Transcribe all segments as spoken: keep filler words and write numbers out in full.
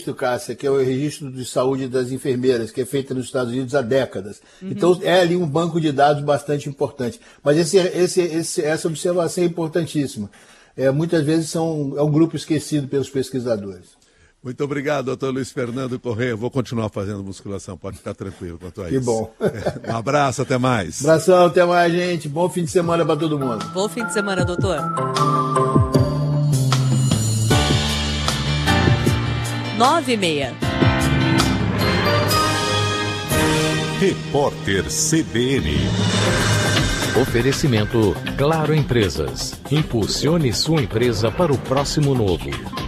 Cássia, que é o registro de saúde das enfermeiras, que é feito nos Estados Unidos há décadas. Uhum. Então, é ali um banco de dados bastante importante. Mas esse, esse, esse, essa observação é importantíssima. É, muitas vezes são, é um grupo esquecido pelos pesquisadores. Muito obrigado, doutor Luiz Fernando Corrêa. Vou continuar fazendo musculação, pode ficar tranquilo quanto a isso. Que bom. Um abraço, até mais. Abração, até mais, gente. Bom fim de semana para todo mundo. Bom fim de semana, doutor. Nove e meia. Repórter C B N. Oferecimento Claro Empresas. Impulsione sua empresa para o próximo novo.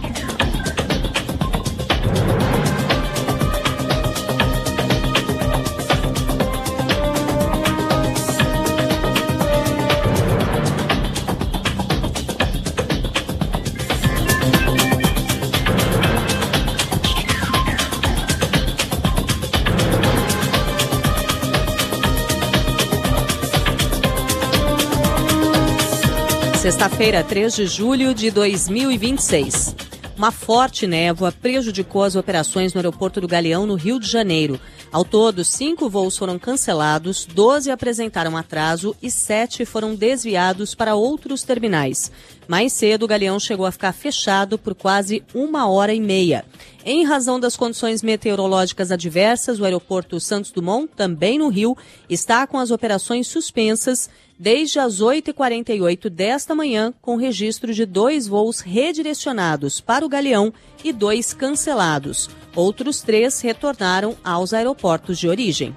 Sexta-feira, três de julho de dois mil e vinte e seis. Uma forte névoa prejudicou as operações no aeroporto do Galeão, no Rio de Janeiro. Ao todo, cinco voos foram cancelados, doze apresentaram atraso e sete foram desviados para outros terminais. Mais cedo, o Galeão chegou a ficar fechado por quase uma hora e meia. Em razão das condições meteorológicas adversas, o aeroporto Santos Dumont, também no Rio, está com as operações suspensas desde as oito e quarenta e oito desta manhã, com registro de dois voos redirecionados para o Galeão e dois cancelados. Outros três retornaram aos aeroportos de origem.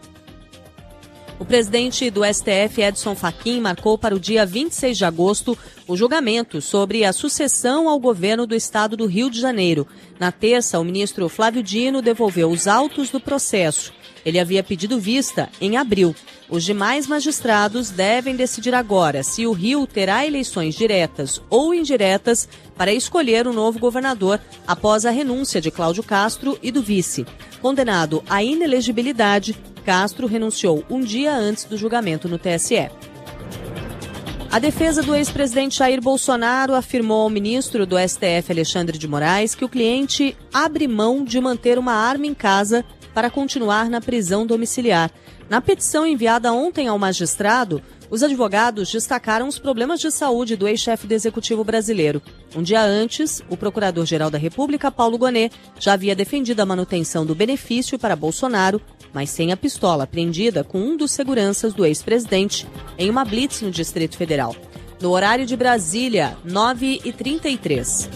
O presidente do S T F, Edson Fachin, marcou para o dia vinte e seis de agosto o julgamento sobre a sucessão ao governo do estado do Rio de Janeiro. Na terça, o ministro Flávio Dino devolveu os autos do processo. Ele havia pedido vista em abril. Os demais magistrados devem decidir agora se o Rio terá eleições diretas ou indiretas para escolher o novo governador após a renúncia de Cláudio Castro e do vice. Condenado à inelegibilidade, Castro renunciou um dia antes do julgamento no T S E. A defesa do ex-presidente Jair Bolsonaro afirmou ao ministro do S T F, Alexandre de Moraes, que o cliente abre mão de manter uma arma em casa para continuar na prisão domiciliar. Na petição enviada ontem ao magistrado, os advogados destacaram os problemas de saúde do ex-chefe do Executivo brasileiro. Um dia antes, o Procurador-Geral da República, Paulo Gonet, já havia defendido a manutenção do benefício para Bolsonaro, mas sem a pistola apreendida com um dos seguranças do ex-presidente em uma blitz no Distrito Federal. No horário de Brasília, nove e trinta e três.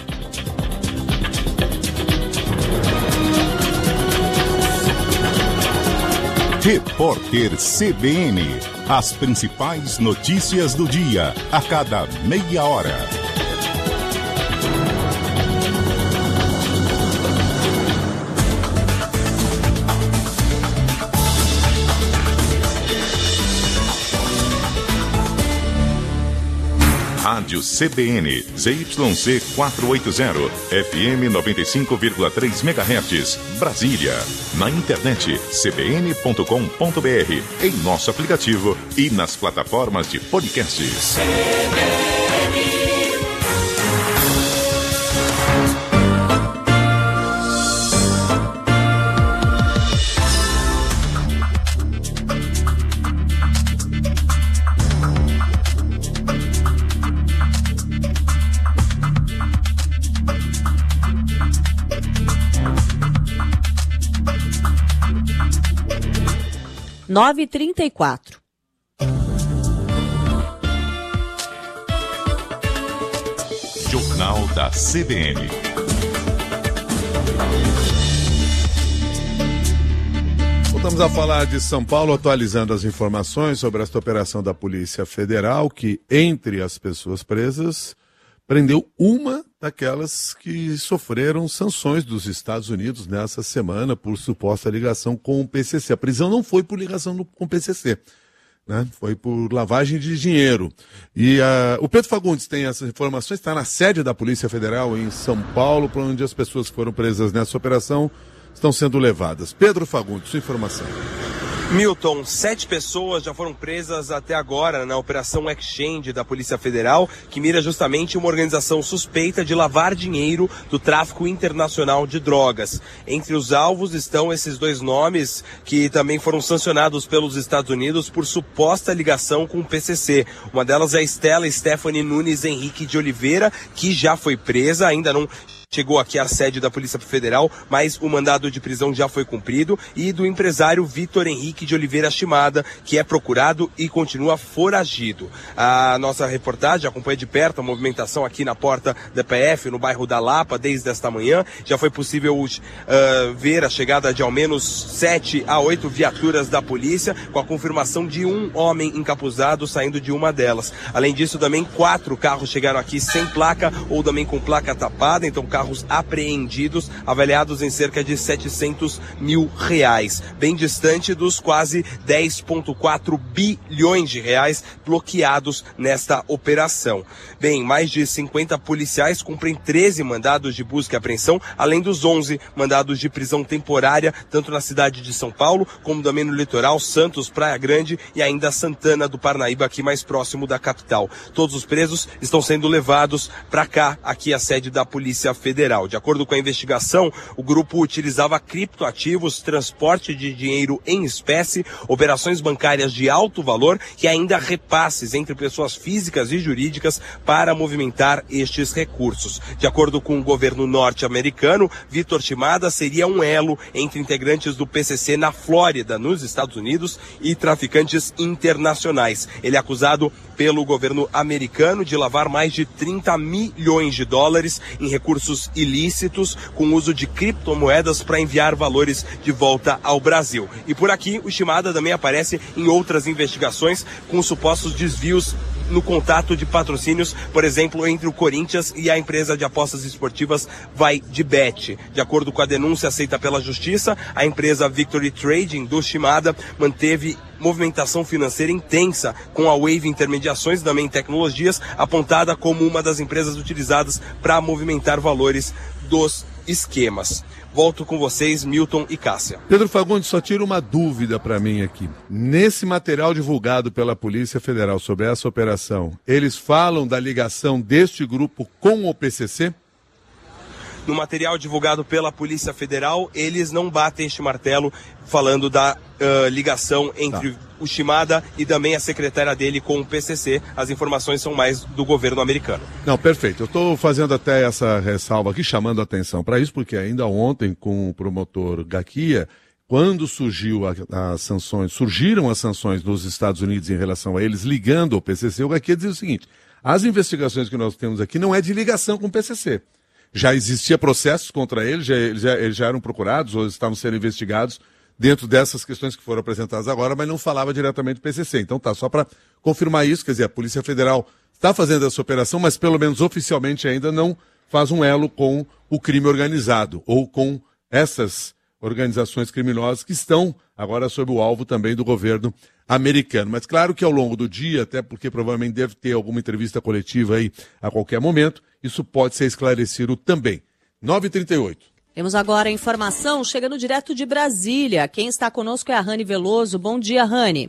Repórter C B N. As principais notícias do dia, a cada meia hora. Rádio C B N, Z Y C quatrocentos e oitenta, F M noventa e cinco vírgula três megahertz, Brasília. Na internet, c b n ponto com ponto b r, em nosso aplicativo e nas plataformas de podcasts. C B N. nove e trinta e quatro. Jornal da C B N. Voltamos a falar de São Paulo, atualizando as informações sobre esta operação da Polícia Federal, que, entre as pessoas presas, prendeu uma daquelas que sofreram sanções dos Estados Unidos nessa semana por suposta ligação com o P C C. A prisão não foi por ligação no, com o P C C, né? Foi por lavagem de dinheiro. E uh, o Pedro Fagundes tem essas informações, está na sede da Polícia Federal em São Paulo, para onde as pessoas que foram presas nessa operação estão sendo levadas. Pedro Fagundes, sua informação. Milton, sete pessoas já foram presas até agora na Operação Exchange da Polícia Federal, que mira justamente uma organização suspeita de lavar dinheiro do tráfico internacional de drogas. Entre os alvos estão esses dois nomes que também foram sancionados pelos Estados Unidos por suposta ligação com o P C C. Uma delas é a Stella Stephanie Nunes Henrique de Oliveira, que já foi presa, ainda não chegou aqui à sede da Polícia Federal, mas o mandado de prisão já foi cumprido, e do empresário Vitor Henrique de Oliveira Shimada, que é procurado e continua foragido. A nossa reportagem acompanha de perto a movimentação aqui na porta da P F, no bairro da Lapa, desde esta manhã. Já foi possível uh, ver a chegada de ao menos sete a oito viaturas da polícia, com a confirmação de um homem encapuzado saindo de uma delas. Além disso, também quatro carros chegaram aqui sem placa ou também com placa tapada, então carros apreendidos, avaliados em cerca de setecentos mil reais, bem distante dos quase dez vírgula quatro bilhões de reais bloqueados nesta operação. Bem, mais de cinquenta policiais cumprem treze mandados de busca e apreensão, além dos onze mandados de prisão temporária, tanto na cidade de São Paulo, como também no litoral, Santos, Praia Grande e ainda Santana do Parnaíba, aqui mais próximo da capital. Todos os presos estão sendo levados para cá, aqui a sede da Polícia Federal. Federal. De acordo com a investigação, o grupo utilizava criptoativos, transporte de dinheiro em espécie, operações bancárias de alto valor e ainda repasses entre pessoas físicas e jurídicas para movimentar estes recursos. De acordo com o governo norte-americano, Vitor Shimada seria um elo entre integrantes do P C C na Flórida, nos Estados Unidos, e traficantes internacionais. Ele é acusado pelo governo americano de lavar mais de trinta milhões de dólares em recursos ilícitos com uso de criptomoedas para enviar valores de volta ao Brasil. E por aqui, o Shimada também aparece em outras investigações com supostos desvios no contato de patrocínios, por exemplo, entre o Corinthians e a empresa de apostas esportivas VaiDebet. De acordo com a denúncia aceita pela Justiça, a empresa Victory Trading do Shimada manteve movimentação financeira intensa com a Wave Intermediações e também Tecnologias, apontada como uma das empresas utilizadas para movimentar valores dos esquemas. Volto com vocês, Milton e Cássia. Pedro Fagundes, só tira uma dúvida para mim aqui. Nesse material divulgado pela Polícia Federal sobre essa operação, eles falam da ligação deste grupo com o P C C? No material divulgado pela Polícia Federal, eles não batem este martelo falando da uh, ligação entre tá. o Shimada e também a secretária dele com o P C C. As informações são mais do governo americano. Não, perfeito. Eu estou fazendo até essa ressalva aqui, chamando a atenção para isso, porque ainda ontem, com o promotor Gaquia, quando surgiu a, as sanções, surgiram as sanções dos Estados Unidos em relação a eles, ligando ao P C C, o Gaquia dizia o seguinte: as investigações que nós temos aqui não é de ligação com o P C C. Já existia processos contra eles, já, já, eles já eram procurados ou estavam sendo investigados dentro dessas questões que foram apresentadas agora, mas não falava diretamente do P C C. Então tá, só para confirmar isso, quer dizer, a Polícia Federal está fazendo essa operação, mas pelo menos oficialmente ainda não faz um elo com o crime organizado ou com essas organizações criminosas que estão agora sob o alvo também do governo americano. Mas claro que ao longo do dia, até porque provavelmente deve ter alguma entrevista coletiva aí a qualquer momento, isso pode ser esclarecido também. nove e trinta e oito. Temos agora a informação chegando direto de Brasília. Quem está conosco é a Rani Veloso. Bom dia, Rani.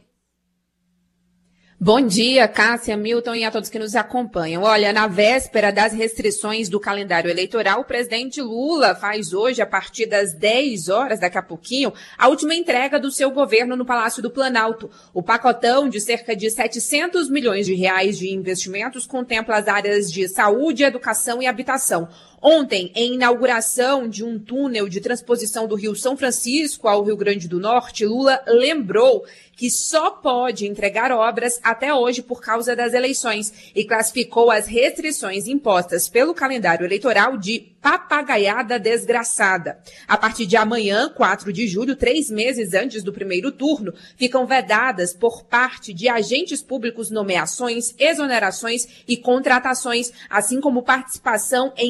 Bom dia, Cássia, Milton e a todos que nos acompanham. Olha, na véspera das restrições do calendário eleitoral, o presidente Lula faz hoje, a partir das dez horas, daqui a pouquinho, a última entrega do seu governo no Palácio do Planalto. O pacotão de cerca de setecentos milhões de reais de investimentos contempla as áreas de saúde, educação e habitação. Ontem, em inauguração de um túnel de transposição do Rio São Francisco ao Rio Grande do Norte, Lula lembrou que só pode entregar obras até hoje por causa das eleições e classificou as restrições impostas pelo calendário eleitoral de papagaiada desgraçada. A partir de amanhã, quatro de julho, três meses antes do primeiro turno, ficam vedadas por parte de agentes públicos nomeações, exonerações e contratações, assim como participação em inaugurações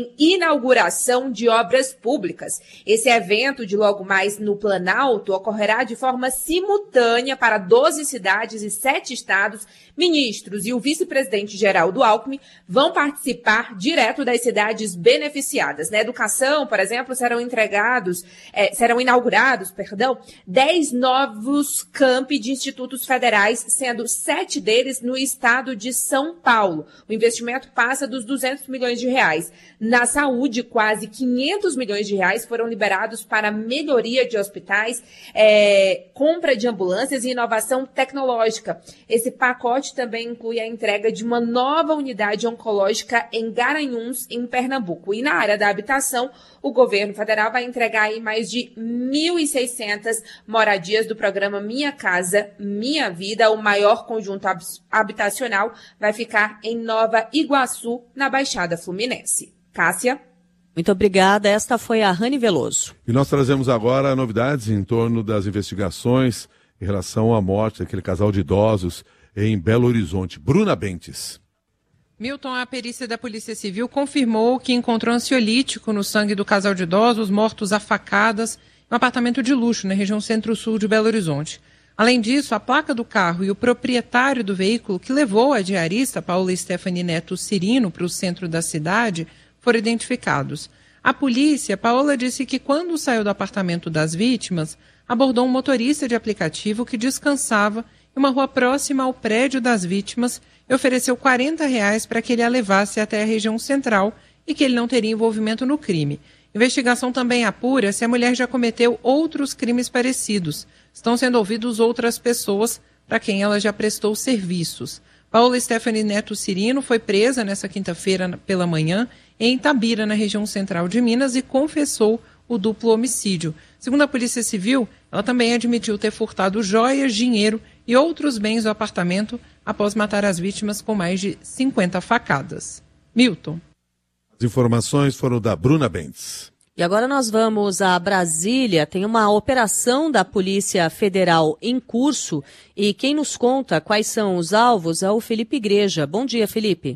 inauguração de obras públicas. Esse evento de logo mais no Planalto ocorrerá de forma simultânea para doze cidades e sete estados. Ministros e o vice-presidente Geraldo Alckmin vão participar direto das cidades beneficiadas. Na educação, por exemplo, serão entregados, eh, serão inaugurados, perdão, dez novos campi de institutos federais, sendo sete deles no estado de São Paulo. O investimento passa dos duzentos milhões de reais. Na saúde, quase quinhentos milhões de reais foram liberados para melhoria de hospitais, eh, compra de ambulâncias e inovação tecnológica. Esse pacote também inclui a entrega de uma nova unidade oncológica em Garanhuns, em Pernambuco. E na área da habitação, o governo federal vai entregar aí mais de mil e seiscentas moradias do programa Minha Casa, Minha Vida. O maior conjunto habitacional vai ficar em Nova Iguaçu, na Baixada Fluminense. Cássia? Muito obrigada. Esta foi a Rani Veloso. E nós trazemos agora novidades em torno das investigações em relação à morte daquele casal de idosos em Belo Horizonte. Bruna Bentes. Milton, a perícia da Polícia Civil confirmou que encontrou ansiolítico no sangue do casal de idosos mortos a facadas em um apartamento de luxo na região centro-sul de Belo Horizonte. Além disso, a placa do carro e o proprietário do veículo que levou a diarista Paula Stephanie Neto Cirino para o centro da cidade foram identificados. A polícia, Paola, disse que quando saiu do apartamento das vítimas, abordou um motorista de aplicativo que descansava em uma rua próxima ao prédio das vítimas e ofereceu quarenta reais para que ele a levasse até a região central e que ele não teria envolvimento no crime. Investigação também apura se a mulher já cometeu outros crimes parecidos. Estão sendo ouvidos outras pessoas para quem ela já prestou serviços. Paula Stephanie Neto Cirino foi presa nesta quinta-feira pela manhã em Itabira, na região central de Minas, e confessou o duplo homicídio. Segundo a Polícia Civil, ela também admitiu ter furtado joias, dinheiro e outros bens do apartamento após matar as vítimas com mais de cinquenta facadas. Milton. As informações foram da Bruna Bentes. E agora nós vamos a Brasília. Tem uma operação da Polícia Federal em curso e quem nos conta quais são os alvos é o Felipe Igreja. Bom dia, Felipe.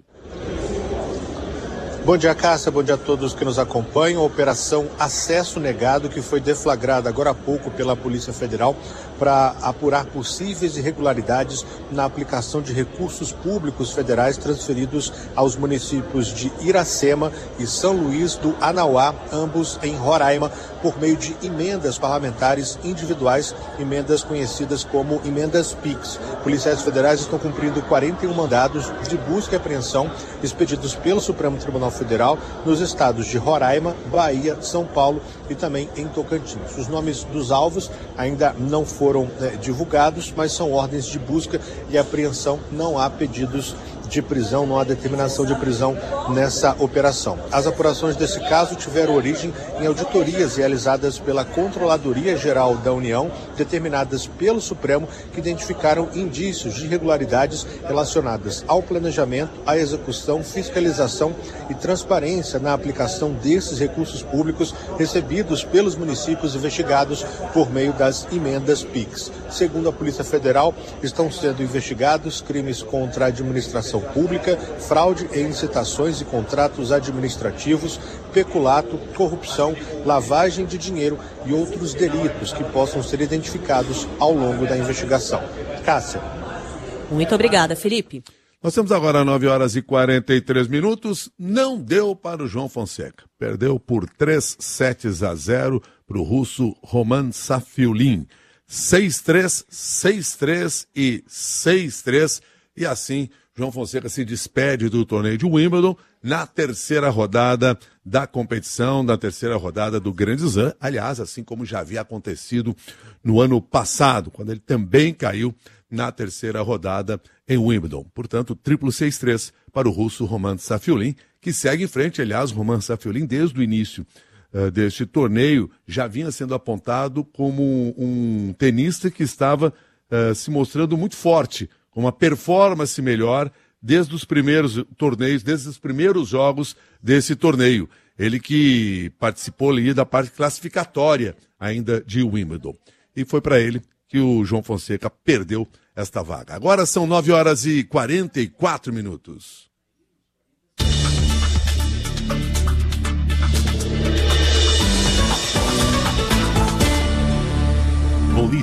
Bom dia, Cássia. Bom dia a todos que nos acompanham. A Operação Acesso Negado, que foi deflagrada agora há pouco pela Polícia Federal para apurar possíveis irregularidades na aplicação de recursos públicos federais transferidos aos municípios de Iracema e São Luís do Anauá, ambos em Roraima, por meio de emendas parlamentares individuais, emendas conhecidas como emendas PIX. Policiais federais estão cumprindo quarenta e um mandados de busca e apreensão expedidos pelo Supremo Tribunal Federal nos estados de Roraima, Bahia, São Paulo e também em Tocantins. Os nomes dos alvos ainda não foram né, divulgados, mas são ordens de busca e apreensão. Não há pedidos de prisão, não há determinação de prisão nessa operação. As apurações desse caso tiveram origem em auditorias realizadas pela Controladoria Geral da União, determinadas pelo Supremo, que identificaram indícios de irregularidades relacionadas ao planejamento, à execução, fiscalização e transparência na aplicação desses recursos públicos recebidos pelos municípios investigados por meio das emendas PIX. Segundo a Polícia Federal, estão sendo investigados crimes contra a administração pública, fraude em licitações e contratos administrativos, peculato, corrupção, lavagem de dinheiro e outros delitos que possam ser identificados ao longo da investigação. Cássia. Muito obrigada, Felipe. Nós temos agora nove horas e quarenta e três minutos. Não deu para o João Fonseca. Perdeu por três sets a zero para o russo Roman Safiullin. seis três, seis três e seis três. E assim, João Fonseca se despede do torneio de Wimbledon na terceira rodada da competição, na terceira rodada do Grand Slam. Aliás, assim como já havia acontecido no ano passado, quando ele também caiu na terceira rodada em Wimbledon. Portanto, triplo seis três para o russo Roman Safiullin, que segue em frente. Aliás, Roman Safiullin, desde o início uh, deste torneio, já vinha sendo apontado como um, um tenista que estava uh, se mostrando muito forte, com uma performance melhor desde os primeiros torneios, desde os primeiros jogos desse torneio. Ele que participou ali da parte classificatória ainda de Wimbledon. E foi para ele que o João Fonseca perdeu esta vaga. Agora são nove horas e quarenta e quatro minutos.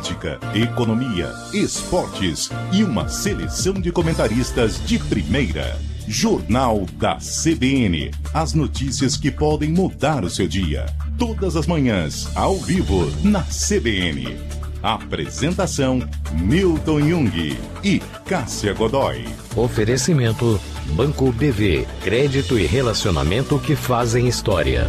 política, economia, esportes e uma seleção de comentaristas de primeira. Jornal da C B N. As notícias que podem mudar o seu dia. Todas as manhãs, ao vivo, na C B N. Apresentação: Milton Jung e Cássia Godoy. Oferecimento: Banco B V. Crédito e relacionamento que fazem história.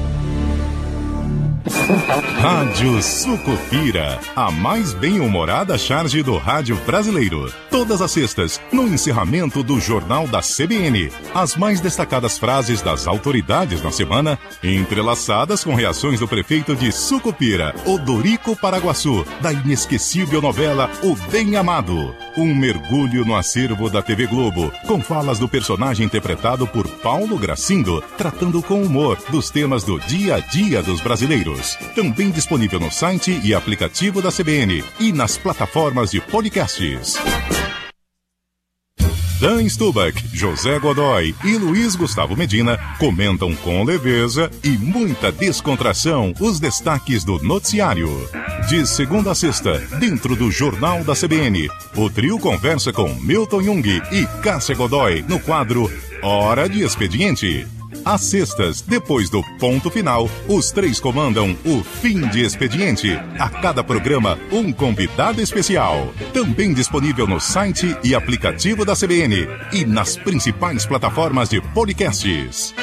Rádio Sucupira, a mais bem-humorada charge do rádio brasileiro. Todas as sextas, no encerramento do Jornal da C B N. As mais destacadas frases das autoridades na semana, entrelaçadas com reações do prefeito de Sucupira, Odorico Paraguaçu, da inesquecível novela O Bem Amado. Um mergulho no acervo da T V Globo, com falas do personagem interpretado por Paulo Gracindo, tratando com humor dos temas do dia a dia dos brasileiros. Também disponível no site e aplicativo da C B N e nas plataformas de podcasts. Dan Stubach, José Godoy e Luiz Gustavo Medina comentam com leveza e muita descontração os destaques do noticiário. De segunda a sexta, dentro do Jornal da C B N, o trio conversa com Milton Jung e Cássia Godoy no quadro Hora de Expediente. Às sextas, depois do ponto final, os três comandam o Fim de Expediente. A cada programa, um convidado especial. Também disponível no site e aplicativo da C B N e nas principais plataformas de podcasts.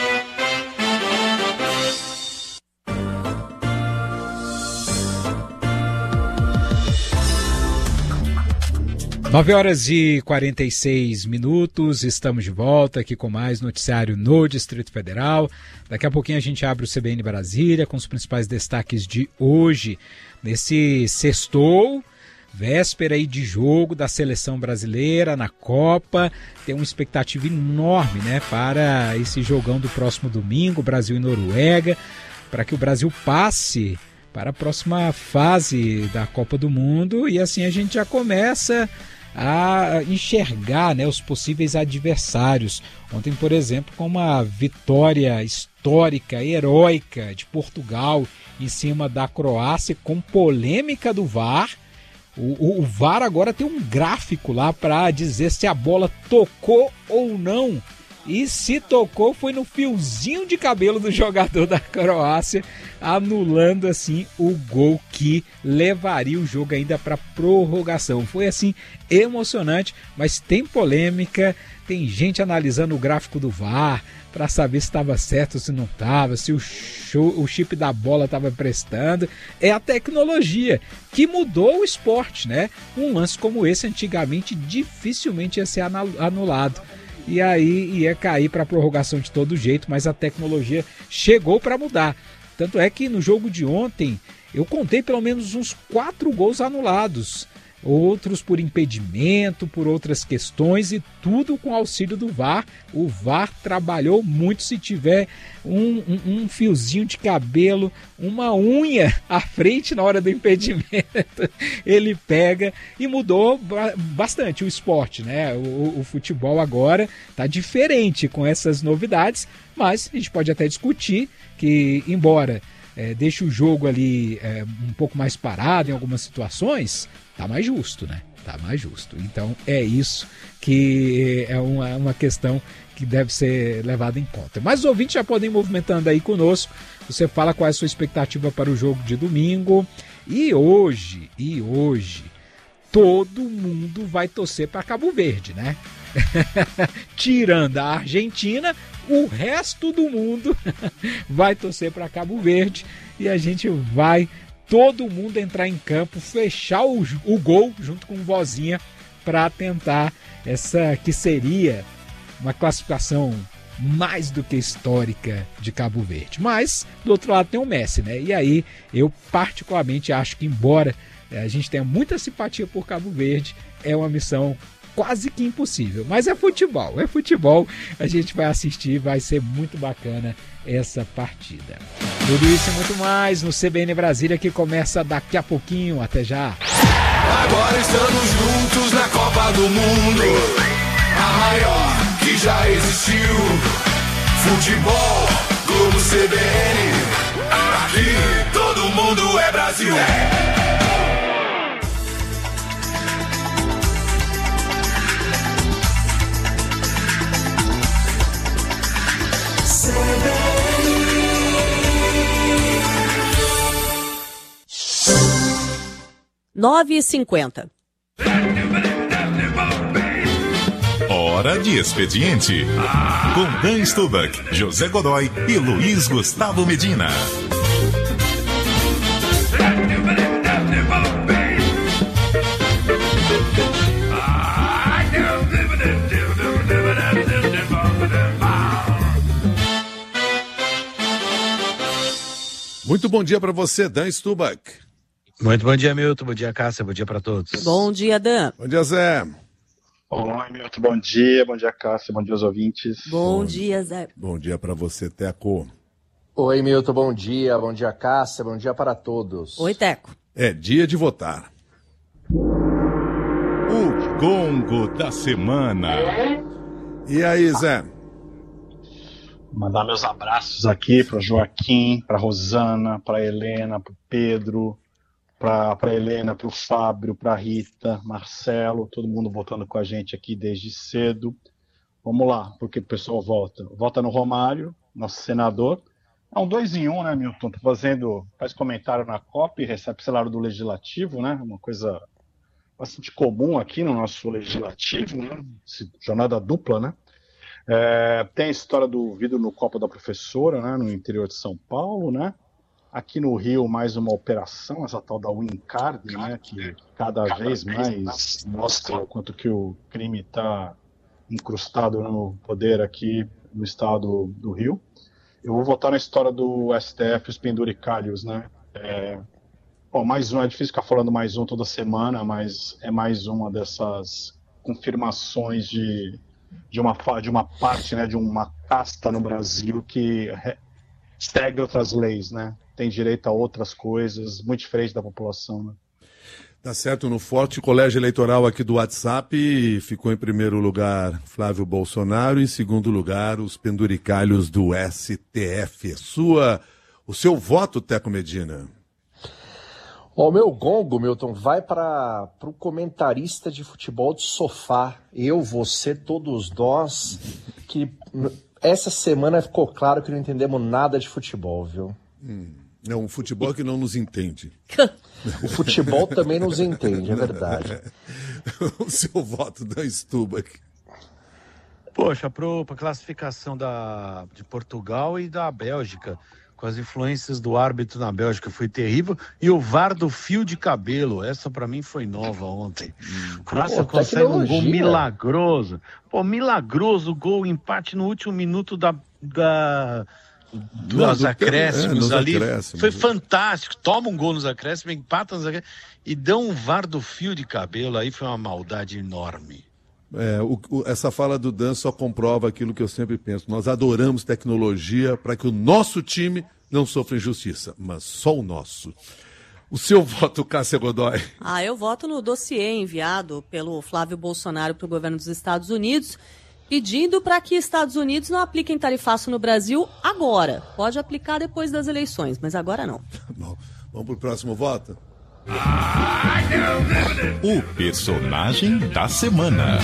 nove horas e quarenta e seis minutos, estamos de volta aqui com mais noticiário no Distrito Federal. Daqui a pouquinho a gente abre o C B N Brasília com os principais destaques de hoje. Nesse sextou, véspera aí de jogo da seleção brasileira na Copa, tem uma expectativa enorme, né, para esse jogão do próximo domingo, Brasil e Noruega, para que o Brasil passe para a próxima fase da Copa do Mundo e assim a gente já começa a enxergar, né, os possíveis adversários. Ontem, por exemplo, com uma vitória histórica, heróica de Portugal em cima da Croácia, com polêmica do V A R. O, o, o V A R agora tem um gráfico lá para dizer se a bola tocou ou não. E se tocou, foi no fiozinho de cabelo do jogador da Croácia, anulando assim o gol que levaria o jogo ainda para prorrogação. Foi assim emocionante, mas tem polêmica, tem gente analisando o gráfico do V A R para saber se estava certo ou se não estava, se o, show, o chip da bola estava prestando. É a tecnologia que mudou o esporte, né? Um lance como esse antigamente dificilmente ia ser anulado. E aí ia cair para a prorrogação de todo jeito, mas a tecnologia chegou para mudar. Tanto é que no jogo de ontem eu contei pelo menos uns quatro gols anulados, outros por impedimento, por outras questões e tudo com auxílio do V A R. O V A R trabalhou muito. Se tiver um, um, um fiozinho de cabelo, uma unha à frente na hora do impedimento, ele pega e mudou bastante o esporte, né? O, o futebol agora está diferente com essas novidades, mas a gente pode até discutir que, embora é, deixe o jogo ali é, um pouco mais parado em algumas situações, tá mais justo, né? Tá mais justo. Então é isso que é uma, uma questão que deve ser levada em conta. Mas os ouvintes já podem ir movimentando aí conosco. Você fala qual é a sua expectativa para o jogo de domingo. E hoje, e hoje, todo mundo vai torcer para Cabo Verde, né? Tirando a Argentina, o resto do mundo vai torcer para Cabo Verde e a gente vai todo mundo entrar em campo, fechar o, o gol junto com o Vozinha para tentar essa que seria uma classificação mais do que histórica de Cabo Verde. Mas do outro lado tem o Messi, né? E aí eu particularmente acho que, embora a gente tenha muita simpatia por Cabo Verde, é uma missão quase que impossível, mas é futebol, é futebol, a gente vai assistir, vai ser muito bacana essa partida. Tudo isso e muito mais no C B N Brasília, que começa daqui a pouquinho. Até já. Agora estamos juntos na Copa do Mundo, a maior que já existiu. Futebol, Globo C B N, aqui todo mundo é Brasil. nove e cinquenta. Hora de expediente. Com Dan Stubach, José Godoy e Luiz Gustavo Medina. Muito bom dia para você, Dan Stubach. Muito bom dia, Milton. Bom dia, Cássia. Bom dia para todos. Bom dia, Dan. Bom dia, Zé. Oi, Milton. Bom dia. Bom dia, Cássia. Bom dia aos ouvintes. Bom, bom dia, Zé. Bom dia para você, Teco. Oi, Milton. Bom dia. Bom dia, Cássia. Bom dia para todos. Oi, Teco. É dia de votar. O Gongo da Semana. E aí, Zé? Mandar meus abraços aqui para o Joaquim, para a Rosana, para a Helena, para o Pedro, para a Helena, para o Fábio, para a Rita, Marcelo, todo mundo votando com a gente aqui desde cedo. Vamos lá, porque o pessoal vota. Vota no Romário, nosso senador. É um dois em um, né, Milton? Tá fazendo, faz comentário na COP, recebe salário do Legislativo, né? Uma coisa bastante comum aqui no nosso Legislativo, né? Jornada dupla, né? É, tem a história do vidro no copo da professora, né, no interior de São Paulo, né? Aqui no Rio, mais uma operação, essa tal da Wincard, né, que cada vez mais mostra o quanto que o crime está incrustado no poder aqui no estado do Rio. Eu vou voltar na história do S T F, os penduricalhos, né? É, bom, mais um, é difícil ficar falando mais um toda semana, mas é mais uma dessas confirmações de de uma, de uma parte, né, de uma casta no Brasil que segue outras leis, né, tem direito a outras coisas, muito diferente da população, né. Tá certo, no forte colégio eleitoral aqui do WhatsApp, ficou em primeiro lugar Flávio Bolsonaro, em segundo lugar os penduricalhos do S T F. Sua, o seu voto, Teco Medina? O meu gongo, Milton, vai para o comentarista de futebol de sofá. Eu, você, todos nós, que essa semana ficou claro que não entendemos nada de futebol, viu? Hum, é um futebol que não nos entende. O futebol também nos entende, é verdade. O seu voto da Stubach. Poxa, para a classificação da, de Portugal e da Bélgica, com as influências do árbitro na Bélgica, foi terrível. E o V A R do fio de cabelo, essa pra mim foi nova ontem. Hum. França Pô, consegue um gol milagroso. Pô, milagroso gol, empate no último minuto da, da, dos do acréscimos é, ali. Acréscimos. Foi fantástico. Toma um gol nos acréscimos, empata nos acréscimos e dá um V A R do fio de cabelo. Aí foi uma maldade enorme. É, o, o, essa fala do Dan só comprova aquilo que eu sempre penso. Nós adoramos tecnologia para que o nosso time não sofra injustiça, mas só o nosso. O seu voto, Cássia Godoy? Ah, eu voto no dossiê enviado pelo Flávio Bolsonaro para o governo dos Estados Unidos, pedindo para que Estados Unidos não apliquem tarifaço no Brasil agora. Pode aplicar depois das eleições, mas agora não. Bom, vamos para o próximo voto? O personagem da semana.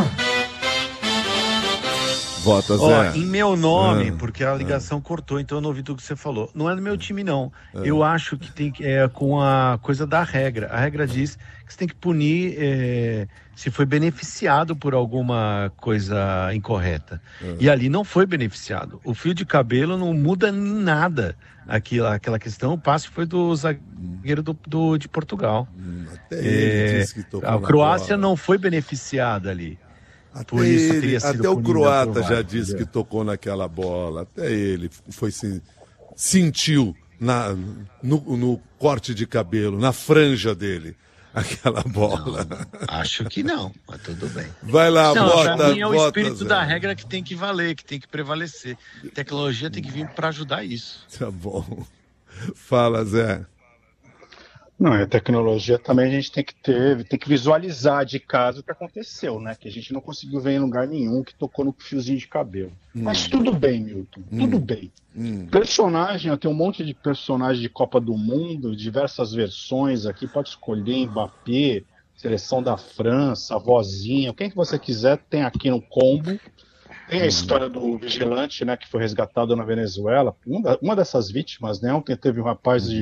Vota, Zé. Ó, em meu nome, ah, porque a ligação ah. cortou, então eu não ouvi tudo que você falou. Não é no meu time, não. Ah. Eu acho que tem que é com a coisa da regra. A regra diz que você tem que punir é, se foi beneficiado por alguma coisa incorreta. Ah. E ali não foi beneficiado. O fio de cabelo não muda em nada. Aquela, aquela questão, o passe foi do zagueiro do, do, de Portugal. Hum, até ele disse que tocou a Croácia não foi beneficiada ali. Até, Por isso ele, até o croata já disse que tocou naquela bola. Até ele foi sentiu na, no, no corte de cabelo, na franja dele, aquela bola. Não, acho que não, mas tudo bem. Vai lá, não, bota. Pra mim é o bota, espírito Zé. da regra que tem que valer, que tem que prevalecer. A tecnologia tem que vir para ajudar isso. Tá bom. Fala, Zé. Não, a tecnologia também a gente tem que ter, tem que visualizar de casa o que aconteceu, né? Que a gente não conseguiu ver em lugar nenhum que tocou no fiozinho de cabelo. Hum. Mas tudo bem, Milton, hum. tudo bem. Hum. Personagem, eu tenho um monte de personagens de Copa do Mundo, diversas versões aqui, pode escolher Mbappé, seleção da França, a vozinha, quem que você quiser tem aqui no combo. Tem a história do vigilante, né, que foi resgatado na Venezuela, uma, uma dessas vítimas, né? Ontem teve um rapaz de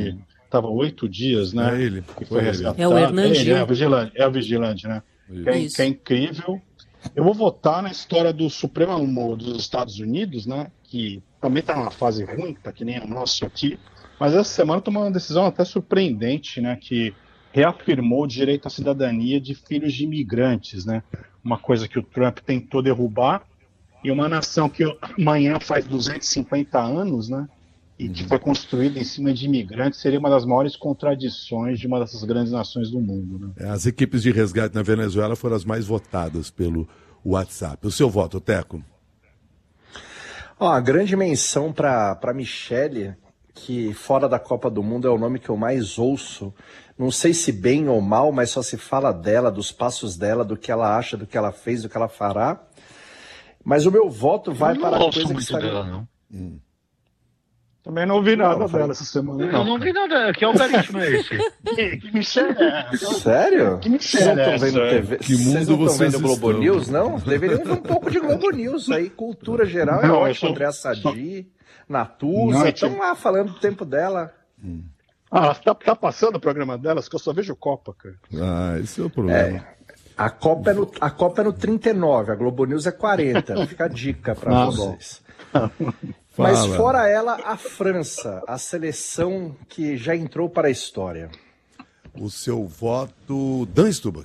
estava oito dias, né? É ele. Que foi resgatado. É o Hernan É, ele, Gil. é, o vigilante, é o vigilante, né? Que é, que é incrível. Eu vou votar na história do Supremo dos Estados Unidos, né? Que também está numa fase ruim, tá que nem o nosso aqui. Mas essa semana tomou uma decisão até surpreendente, né? Que reafirmou o direito à cidadania de filhos de imigrantes, né? Uma coisa que o Trump tentou derrubar. E uma nação que amanhã faz duzentos e cinquenta anos, né? E que foi construída em cima de imigrantes, seria uma das maiores contradições de uma dessas grandes nações do mundo. Né? As equipes de resgate na Venezuela foram as mais votadas pelo WhatsApp. O seu voto, Teco? Ó, a grande menção para para Michele, que fora da Copa do Mundo é o nome que eu mais ouço. Não sei se bem ou mal, mas só se fala dela, dos passos dela, do que ela acha, do que ela fez, do que ela fará. Mas o meu voto vai eu para não a coisa que muito está... dela, não. Hum. Também não ouvi nada Não, dela essa semana. Eu não vi nada. Que algoritmo é esse? Que, que Michelle é essa? Sério? Que Michelle Vocês não é estão vendo essa? T V? Que mundo Vocês não estão vocês vendo Globo estão? News, não? Deveriam ver um pouco de Globo News aí. Cultura geral é Não, eu ótimo. sou- Andréa Sadi, Não, Natuza, é estão que- lá falando do tempo dela. Ah, tá, tá passando o programa delas, que eu só vejo Copa, cara. Ah, esse é o problema. A Copa é no, a Copa é no trinta e nove, a Globo News é quarenta. Fica a dica para Ah, vocês. Fala. Mas fora ela, a França, a seleção que já entrou para a história. O seu voto, Dan Stubach.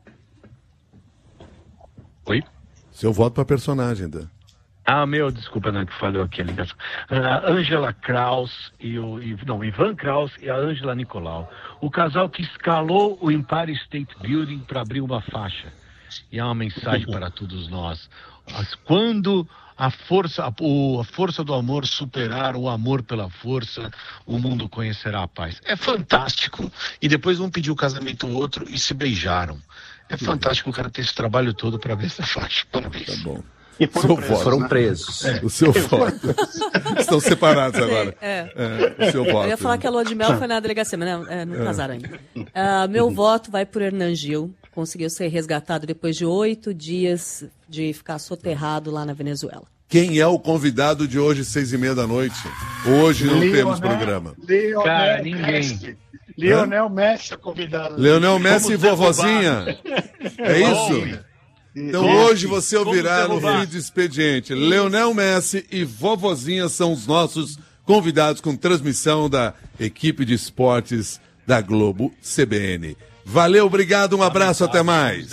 Oi? Seu voto para personagem, Dan. Ah, meu, desculpa, não, que falhou aqui a ligação. A Angela Kraus e o... E, não, Ivan Kraus e a Angela Nicolau. O casal que escalou o Empire State Building para abrir uma faixa. E há uma mensagem para todos nós. Mas quando a força, a, o, a força do amor superar o amor pela força, o mundo conhecerá a paz. É fantástico. E depois um pediu o casamento ao outro e se beijaram. É fantástico o cara ter esse trabalho todo para ver essa faixa. Parabéns. Tá bom. E foram Seu presos, voto. Foram né? presos. O seu voto. Estão separados agora. É. É, o seu voto. Eu ia falar que a lua de mel foi na delegacia, mas não, é, não casaram ainda. Ah, meu voto vai por Hernan Gil. Conseguiu ser resgatado depois de oito dias de ficar soterrado lá na Venezuela. Quem é o convidado de hoje, seis e meia da noite? Hoje não Leonel- temos programa. Leonel Cara, ninguém. Messi. Leonel Messi é convidado. Leonel Messi e Como vovozinha. É isso? Então hoje você ouvirá no fim de expediente. Leonel Messi e vovozinha são os nossos convidados com transmissão da equipe de esportes da Globo C B N. Valeu, obrigado, um abraço, até mais.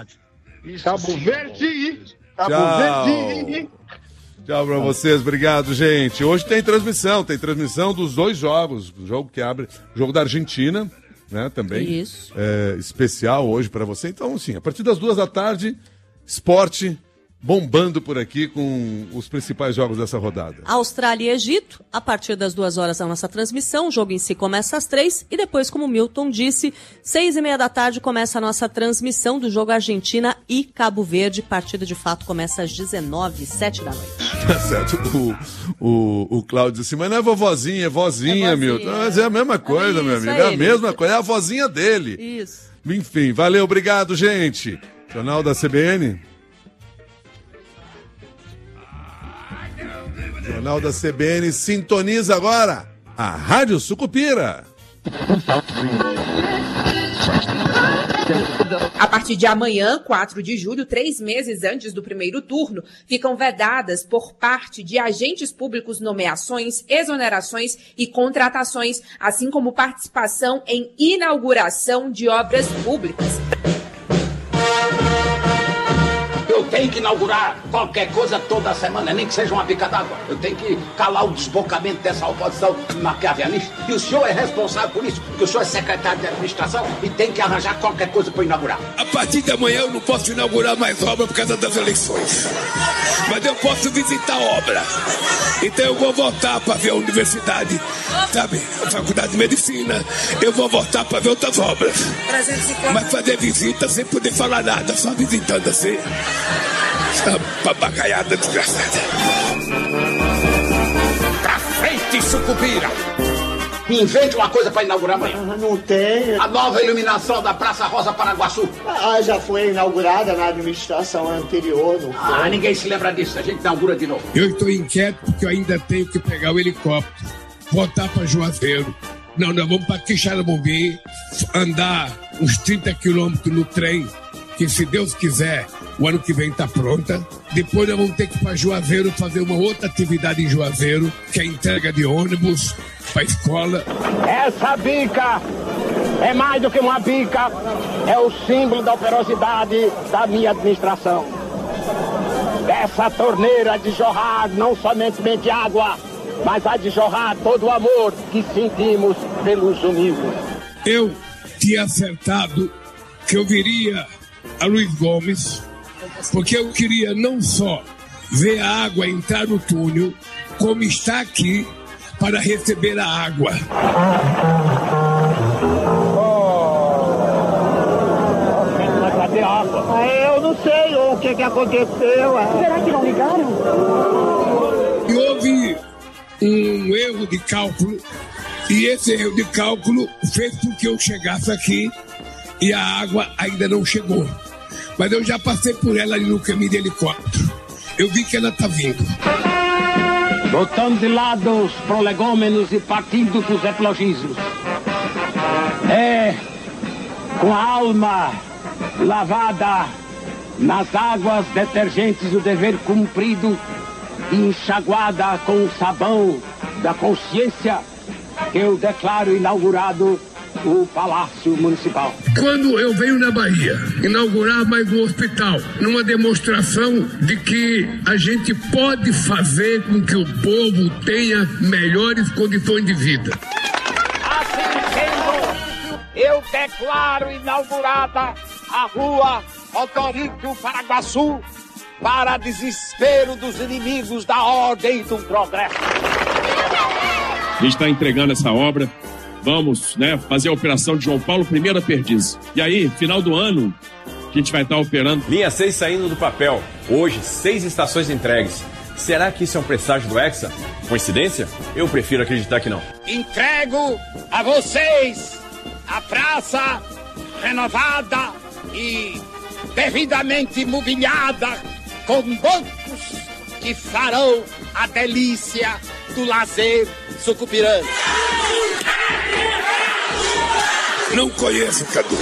Cabo Verde. Cabo Tchau. Verde. Tchau pra vocês, obrigado, gente. Hoje tem transmissão, tem transmissão dos dois jogos. O jogo que abre, o jogo da Argentina, né, também. Isso. É, especial hoje pra você. Então, sim, a partir das duas da tarde, esporte bombando por aqui com os principais jogos dessa rodada. Austrália e Egito, a partir das duas horas da nossa transmissão, o jogo em si começa às três e depois, como o Milton disse, seis e meia da tarde começa a nossa transmissão do jogo Argentina e Cabo Verde. Partida de fato começa às dezenove, sete da noite. Tá certo. O, o, o Cláudio disse, mas não é vovozinha, é vozinha, É vozinha, Milton. Mas é a mesma coisa, É meu isso, amigo. é É a ele. mesma coisa, é a vozinha dele. Isso. Enfim, valeu, obrigado, gente. Jornal da C B N. Jornal da C B N sintoniza agora a Rádio Sucupira. A partir de amanhã, quatro de julho, três meses antes do primeiro turno, ficam vedadas por parte de agentes públicos nomeações, exonerações e contratações, assim como participação em inauguração de obras públicas. Eu tenho que inaugurar qualquer coisa toda semana, nem que seja uma bica d'água. Eu tenho que calar o desbocamento dessa oposição maquiavelista. E o senhor é responsável por isso, porque o senhor é secretário de administração e tem que arranjar qualquer coisa para inaugurar. A partir de amanhã eu não posso inaugurar mais obra por causa das eleições. Mas eu posso visitar a obra. Então eu vou voltar para ver a universidade, sabe? A faculdade de medicina. Eu vou voltar para ver outras obras. Mas fazer visita sem poder falar nada, só visitando assim. Essa papagaiada desgraçada. Pra frente, Sucupira! Invente uma coisa para inaugurar amanhã. Não tem. A nova iluminação da Praça Rosa Paraguaçu. Ah, já foi inaugurada na administração anterior. Não foi? Ah, ninguém se lembra disso. A gente inaugura de novo. Eu estou inquieto porque eu ainda tenho que pegar o helicóptero, voltar para Juazeiro, Não, nós vamos para Quixaramobim, andar uns trinta quilômetros no trem, que se Deus quiser, o ano que vem está pronta. Depois nós vamos ter que ir para Juazeiro fazer uma outra atividade em Juazeiro, que é a entrega de ônibus para a escola. Essa bica é mais do que uma bica, é o símbolo da operosidade da minha administração. Essa torneira de jorrar não somente água, mas há de jorrar todo o amor que sentimos pelos humildes. Eu tinha acertado que eu viria a Luiz Gomes, porque eu queria não só ver a água entrar no túnel, como estar aqui para receber a água. Cadê a água? Eu não sei o que, que aconteceu. Será que não ligaram? E houve um erro de cálculo, e esse erro de cálculo fez com que eu chegasse aqui e a água ainda não chegou. Mas eu já passei por ela ali no caminho de helicóptero. Eu vi que ela está vindo. Botando de lado os prolegômenos e partindo dos eplogismos. É com a alma lavada nas águas detergentes do dever cumprido e enxaguada com o sabão da consciência que eu declaro inaugurado o Palácio Municipal. Quando eu venho na Bahia inaugurar mais um hospital, numa demonstração de que a gente pode fazer com que o povo tenha melhores condições de vida. Assim sendo, eu declaro inaugurada a rua Odorício Paraguaçu para desespero dos inimigos da ordem e do progresso. A gente está entregando essa obra. Vamos, né, fazer a operação de João Paulo, primeira perdiz. E aí, final do ano, a gente vai estar operando. Linha seis saindo do papel. Hoje, seis estações entregues. Será que isso é um presságio do Hexa? Coincidência? Eu prefiro acreditar que não. Entrego a vocês a praça renovada e devidamente mobiliada com bancos que farão a delícia do lazer sucupirante. Não conheço, Cadu.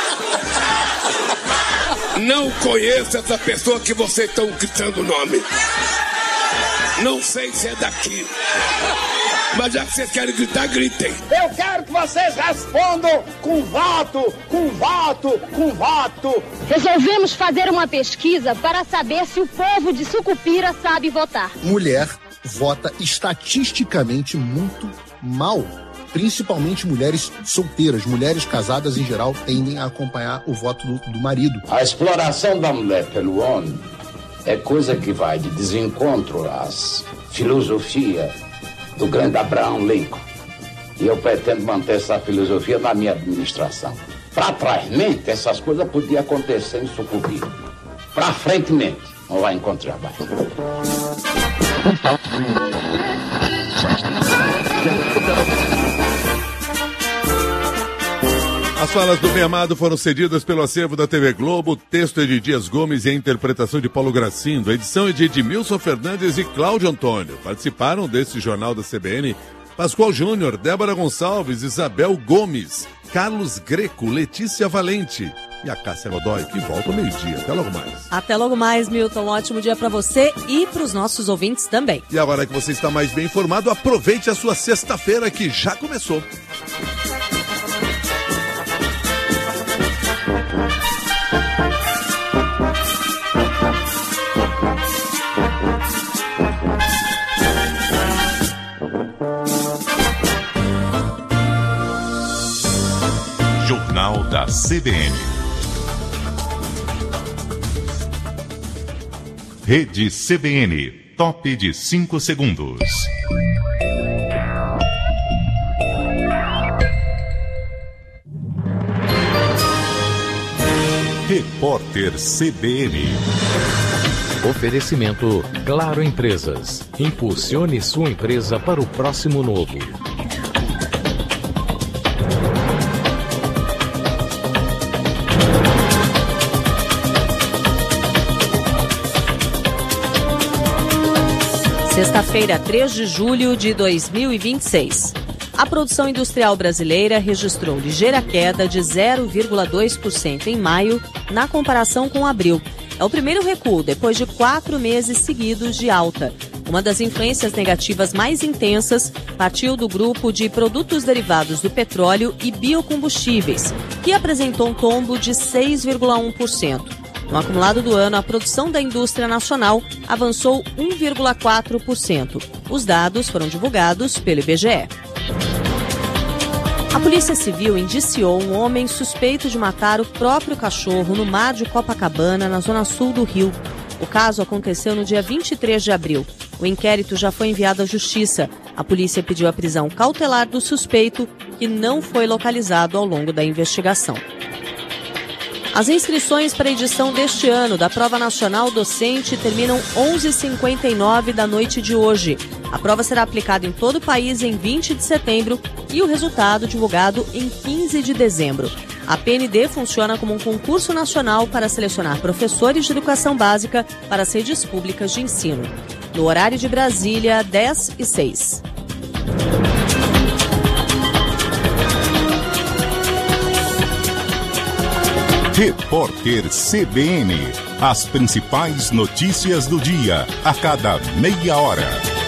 Não conheço essa pessoa que vocês estão gritando o nome. Não sei se é daqui. Mas já que vocês querem gritar, gritem. Eu quero que vocês respondam com voto, com voto, com voto. Resolvemos fazer uma pesquisa para saber se o povo de Sucupira sabe votar. Mulher vota estatisticamente muito mal. Principalmente mulheres solteiras, mulheres casadas em geral tendem a acompanhar o voto do, do marido. A exploração da mulher pelo homem é coisa que vai de desencontro às filosofias do grande Abraham Lincoln. E eu pretendo manter essa filosofia na minha administração. Para trás-mente, essas coisas podiam acontecer em Sucupira. Para frente-mente, não vai encontrar mais. As falas do bem amado foram cedidas pelo acervo da T V Globo, o texto é de Dias Gomes e a interpretação de Paulo Gracindo. A edição é de Edmilson Fernandes e Cláudio Antônio. Participaram desse jornal da C B N Pascoal Júnior, Débora Gonçalves, Isabel Gomes, Carlos Greco, Letícia Valente e a Cássia Godoy, que volta ao meio-dia. Até logo mais. Até logo mais, Milton. Um ótimo dia para você e para os nossos ouvintes também. E agora que você está mais bem informado, aproveite a sua sexta-feira que já começou. Jornal da C B N. Rede C B N, top de cinco segundos. Repórter C B N. Oferecimento Claro Empresas. Impulsione sua empresa para o próximo novo. Sexta-feira, três de julho de dois mil e vinte e seis. A produção industrial brasileira registrou ligeira queda de zero vírgula dois por cento em maio, na comparação com abril. É o primeiro recuo depois de quatro meses seguidos de alta. Uma das influências negativas mais intensas partiu do grupo de produtos derivados do petróleo e biocombustíveis, que apresentou um tombo de seis vírgula um por cento. No acumulado do ano, a produção da indústria nacional avançou um vírgula quatro por cento. Os dados foram divulgados pelo I B G E. A Polícia Civil indiciou um homem suspeito de matar o próprio cachorro no mar de Copacabana, na zona sul do Rio. O caso aconteceu no dia vinte e três de abril. O inquérito já foi enviado à Justiça. A polícia pediu a prisão cautelar do suspeito, que não foi localizado ao longo da investigação. As inscrições para a edição deste ano da Prova Nacional Docente terminam onze e cinquenta e nove da noite de hoje. A prova será aplicada em todo o país em vinte de setembro e o resultado divulgado em quinze de dezembro. A P N D funciona como um concurso nacional para selecionar professores de educação básica para as redes públicas de ensino. No horário de Brasília, dez e seis. Repórter C B N. As principais notícias do dia, a cada meia hora.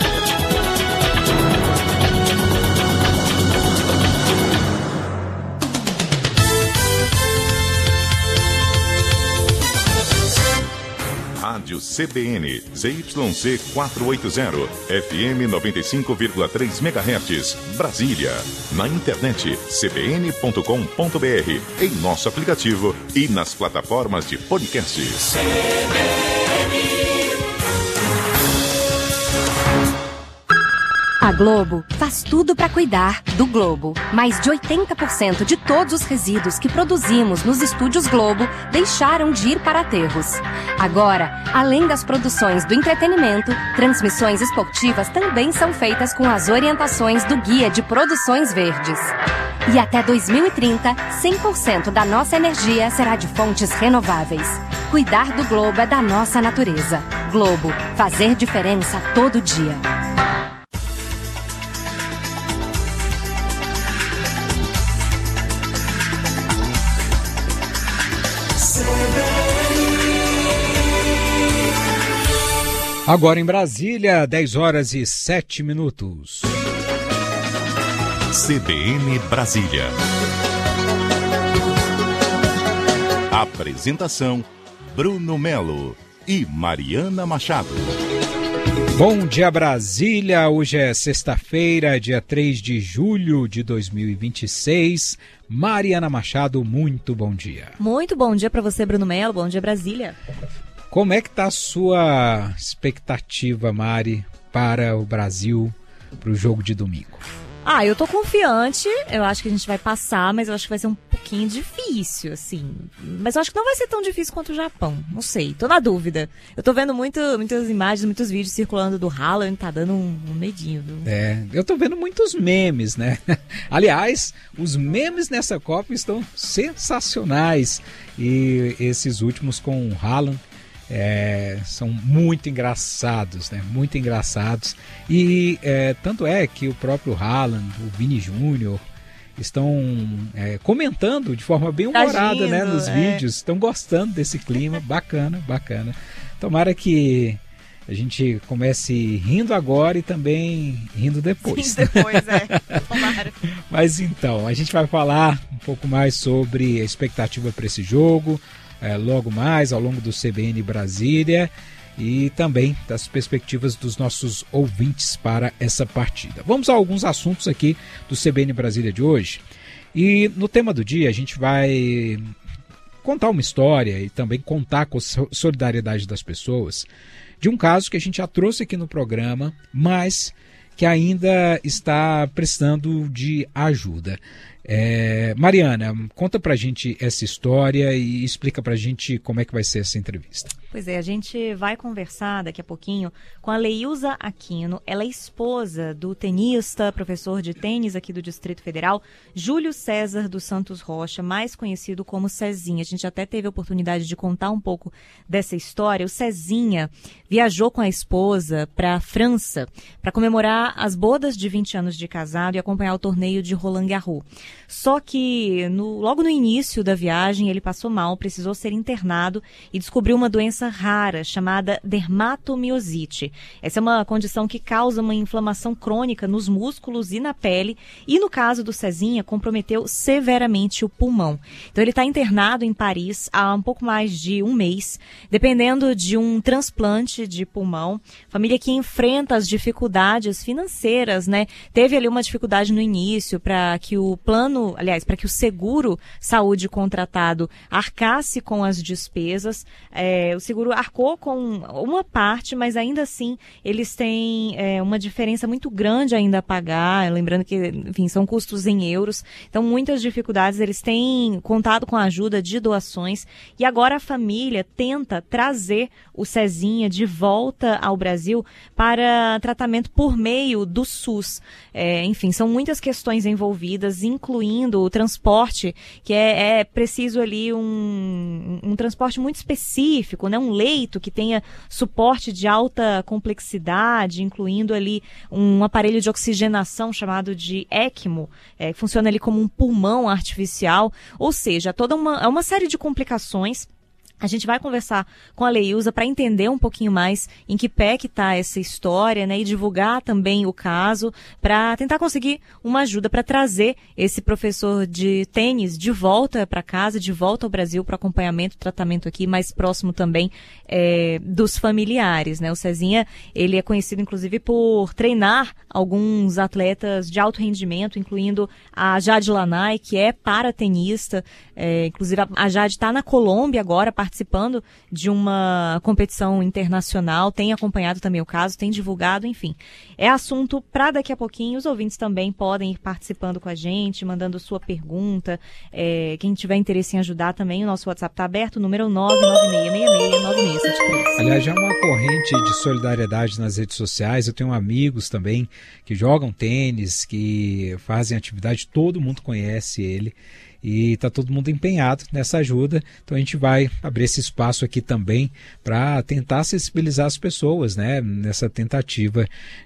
Rádio C B N, Z Y C quatrocentos e oitenta, F M noventa e cinco vírgula três megahertz, Brasília. Na internet, c b n ponto com ponto b r, em nosso aplicativo e nas plataformas de podcasts. A Globo faz tudo para cuidar do Globo. Mais de oitenta por cento de todos os resíduos que produzimos nos estúdios Globo deixaram de ir para aterros. Agora, além das produções do entretenimento, transmissões esportivas também são feitas com as orientações do Guia de Produções Verdes. E até dois mil e trinta, cem por cento da nossa energia será de fontes renováveis. Cuidar do Globo é da nossa natureza. Globo, fazer diferença todo dia. Agora em Brasília, dez horas e sete minutos. C B N Brasília. Apresentação: Bruno Melo e Mariana Machado. Bom dia, Brasília. Hoje é sexta-feira, dia três de julho de dois mil e vinte e seis. Mariana Machado, muito bom dia. Muito bom dia para você, Bruno Melo. Bom dia, Brasília. Como é que está a sua expectativa, Mari, para o Brasil, para o jogo de domingo? Ah, eu tô confiante, eu acho que a gente vai passar, mas eu acho que vai ser um pouquinho difícil, assim. Mas eu acho que não vai ser tão difícil quanto o Japão, não sei, tô na dúvida. Eu tô vendo muito, muitas imagens, muitos vídeos circulando do Haaland, tá dando um, um medinho. Viu? É, eu tô vendo muitos memes, né? Aliás, os memes nessa Copa estão sensacionais, e esses últimos com o Haaland, É, são muito engraçados, né? Muito engraçados. E é, tanto é que o próprio Haaland, o Vini Júnior estão é, comentando de forma bem humorada, né, nos é. vídeos. Estão gostando desse clima. Bacana, bacana. Tomara que a gente comece rindo agora e também rindo depois. Sim, depois, é. Tomara. Mas então, a gente vai falar um pouco mais sobre a expectativa para esse jogo. É, logo mais ao longo do C B N Brasília e também das perspectivas dos nossos ouvintes para essa partida. Vamos a alguns assuntos aqui do C B N Brasília de hoje e no tema do dia a gente vai contar uma história e também contar com a solidariedade das pessoas de um caso que a gente já trouxe aqui no programa, mas que ainda está precisando de ajuda. É, Mariana, conta pra gente essa história e explica pra gente como é que vai ser essa entrevista. Pois é, a gente vai conversar daqui a pouquinho com a Leilza Aquino. Ela é esposa do tenista, professor de tênis aqui do Distrito Federal, Júlio César dos Santos Rocha, mais conhecido como Cezinha. A gente até teve a oportunidade de contar um pouco dessa história. O Cezinha viajou com a esposa para a França para comemorar as bodas de vinte anos de casado e acompanhar o torneio de Roland Garros. Só que no, logo no início da viagem ele passou mal, precisou ser internado e descobriu uma doença rara chamada dermatomiosite. Essa é uma condição que causa uma inflamação crônica nos músculos e na pele e, no caso do Cezinha, comprometeu severamente o pulmão. Então ele está internado em Paris há um pouco mais de um mês, dependendo de um transplante de pulmão. Família que enfrenta as dificuldades financeiras, né? Teve ali uma dificuldade no início para que o plano, aliás, para que o seguro saúde contratado arcasse com as despesas. É, o seguro arcou com uma parte, mas ainda assim eles têm é, uma diferença muito grande ainda a pagar, lembrando que, enfim, são custos em euros, então muitas dificuldades. Eles têm contado com a ajuda de doações e agora a família tenta trazer o Cezinha de volta ao Brasil para tratamento por meio do SUS. É, enfim, são muitas questões envolvidas, incluindo o transporte, que é, é preciso ali um, um transporte muito específico, né? Um leito que tenha suporte de alta complexidade, incluindo ali um aparelho de oxigenação chamado de ECMO, é, que funciona ali como um pulmão artificial, ou seja, toda uma, uma série de complicações. A gente vai conversar com a Leilza para entender um pouquinho mais em que pé que está essa história, né, e divulgar também o caso para tentar conseguir uma ajuda para trazer esse professor de tênis de volta para casa, de volta ao Brasil para acompanhamento, tratamento aqui mais próximo também é, dos familiares, né? O Cezinha, ele é conhecido inclusive por treinar alguns atletas de alto rendimento, incluindo a Jade Lanai, que é paratenista, é, inclusive a Jade está na Colômbia agora, participando de uma competição internacional, tem acompanhado também o caso, tem divulgado, enfim. É assunto para daqui a pouquinho. Os ouvintes também podem ir participando com a gente, mandando sua pergunta. É, quem tiver interesse em ajudar também, o nosso WhatsApp está aberto, número nove nove seis seis seis nove seis sete três. Aliás, já é uma corrente de solidariedade nas redes sociais. Eu tenho amigos também que jogam tênis, que fazem atividade, todo mundo conhece ele. E está todo mundo empenhado nessa ajuda, então a gente vai abrir esse espaço aqui também para tentar sensibilizar as pessoas, né, nessa tentativa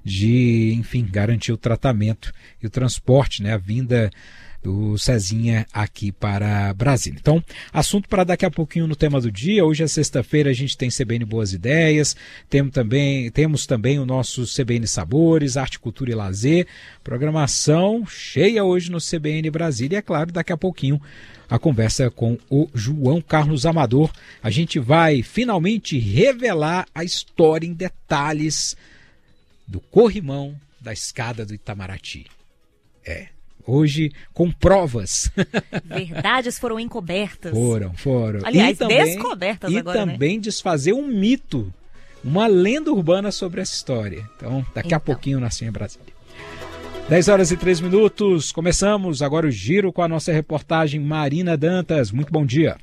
de, enfim, garantir o tratamento e o transporte, né, a vinda do Cezinha aqui para Brasília. Então, assunto para daqui a pouquinho no tema do dia. Hoje é sexta-feira, a gente tem C B N Boas Ideias, temos também, temos também o nosso C B N Sabores, Arte, Cultura e Lazer, programação cheia hoje no C B N Brasília e, é claro, daqui a pouquinho a conversa com o João Carlos Amador. A gente vai finalmente revelar a história em detalhes do corrimão da escada do Itamaraty. É. Hoje, com provas. Verdades foram encobertas. Foram, foram. Aliás, e também, descobertas e agora, E também né? desfazer um mito, uma lenda urbana sobre essa história. Então, daqui então. a pouquinho na Sim Brasília. dez horas e três minutos, começamos agora o giro com a nossa reportagem Marina Dantas. Muito bom dia.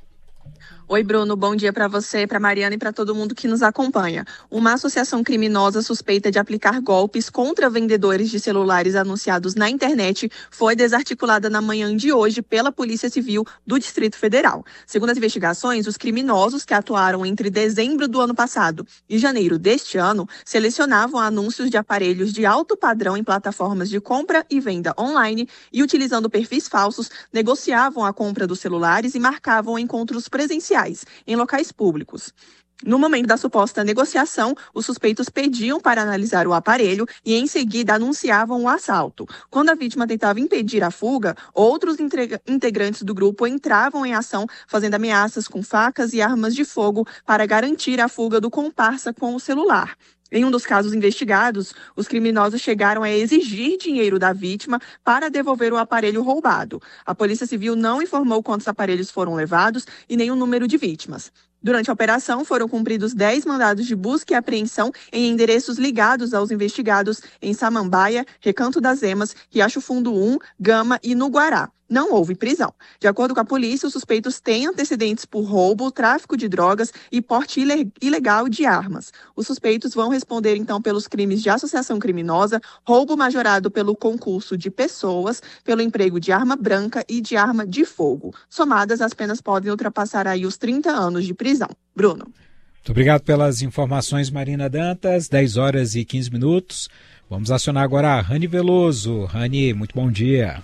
Oi, Bruno, bom dia para você, para Mariana e para todo mundo que nos acompanha. Uma associação criminosa suspeita de aplicar golpes contra vendedores de celulares anunciados na internet foi desarticulada na manhã de hoje pela Polícia Civil do Distrito Federal. Segundo as investigações, os criminosos que atuaram entre dezembro do ano passado e janeiro deste ano selecionavam anúncios de aparelhos de alto padrão em plataformas de compra e venda online e, utilizando perfis falsos, negociavam a compra dos celulares e marcavam encontros presenciais em locais públicos. No momento da suposta negociação, os suspeitos pediam para analisar o aparelho e, em seguida, anunciavam o assalto. Quando a vítima tentava impedir a fuga, outros integrantes do grupo entravam em ação, fazendo ameaças com facas e armas de fogo para garantir a fuga do comparsa com o celular. Em um dos casos investigados, os criminosos chegaram a exigir dinheiro da vítima para devolver o aparelho roubado. A Polícia Civil não informou quantos aparelhos foram levados e nem o número de vítimas. Durante a operação, foram cumpridos dez mandados de busca e apreensão em endereços ligados aos investigados em Samambaia, Recanto das Emas, Riacho Fundo um, Gama e no Guará. Não houve prisão. De acordo com a polícia, os suspeitos têm antecedentes por roubo, tráfico de drogas e porte ilegal de armas. Os suspeitos vão responder, então, pelos crimes de associação criminosa, roubo majorado pelo concurso de pessoas, pelo emprego de arma branca e de arma de fogo. Somadas, as penas podem ultrapassar aí os trinta anos de prisão. Bruno. Muito obrigado pelas informações, Marina Dantas. dez horas e quinze minutos. Vamos acionar agora a Rani Veloso. Rani, muito bom dia.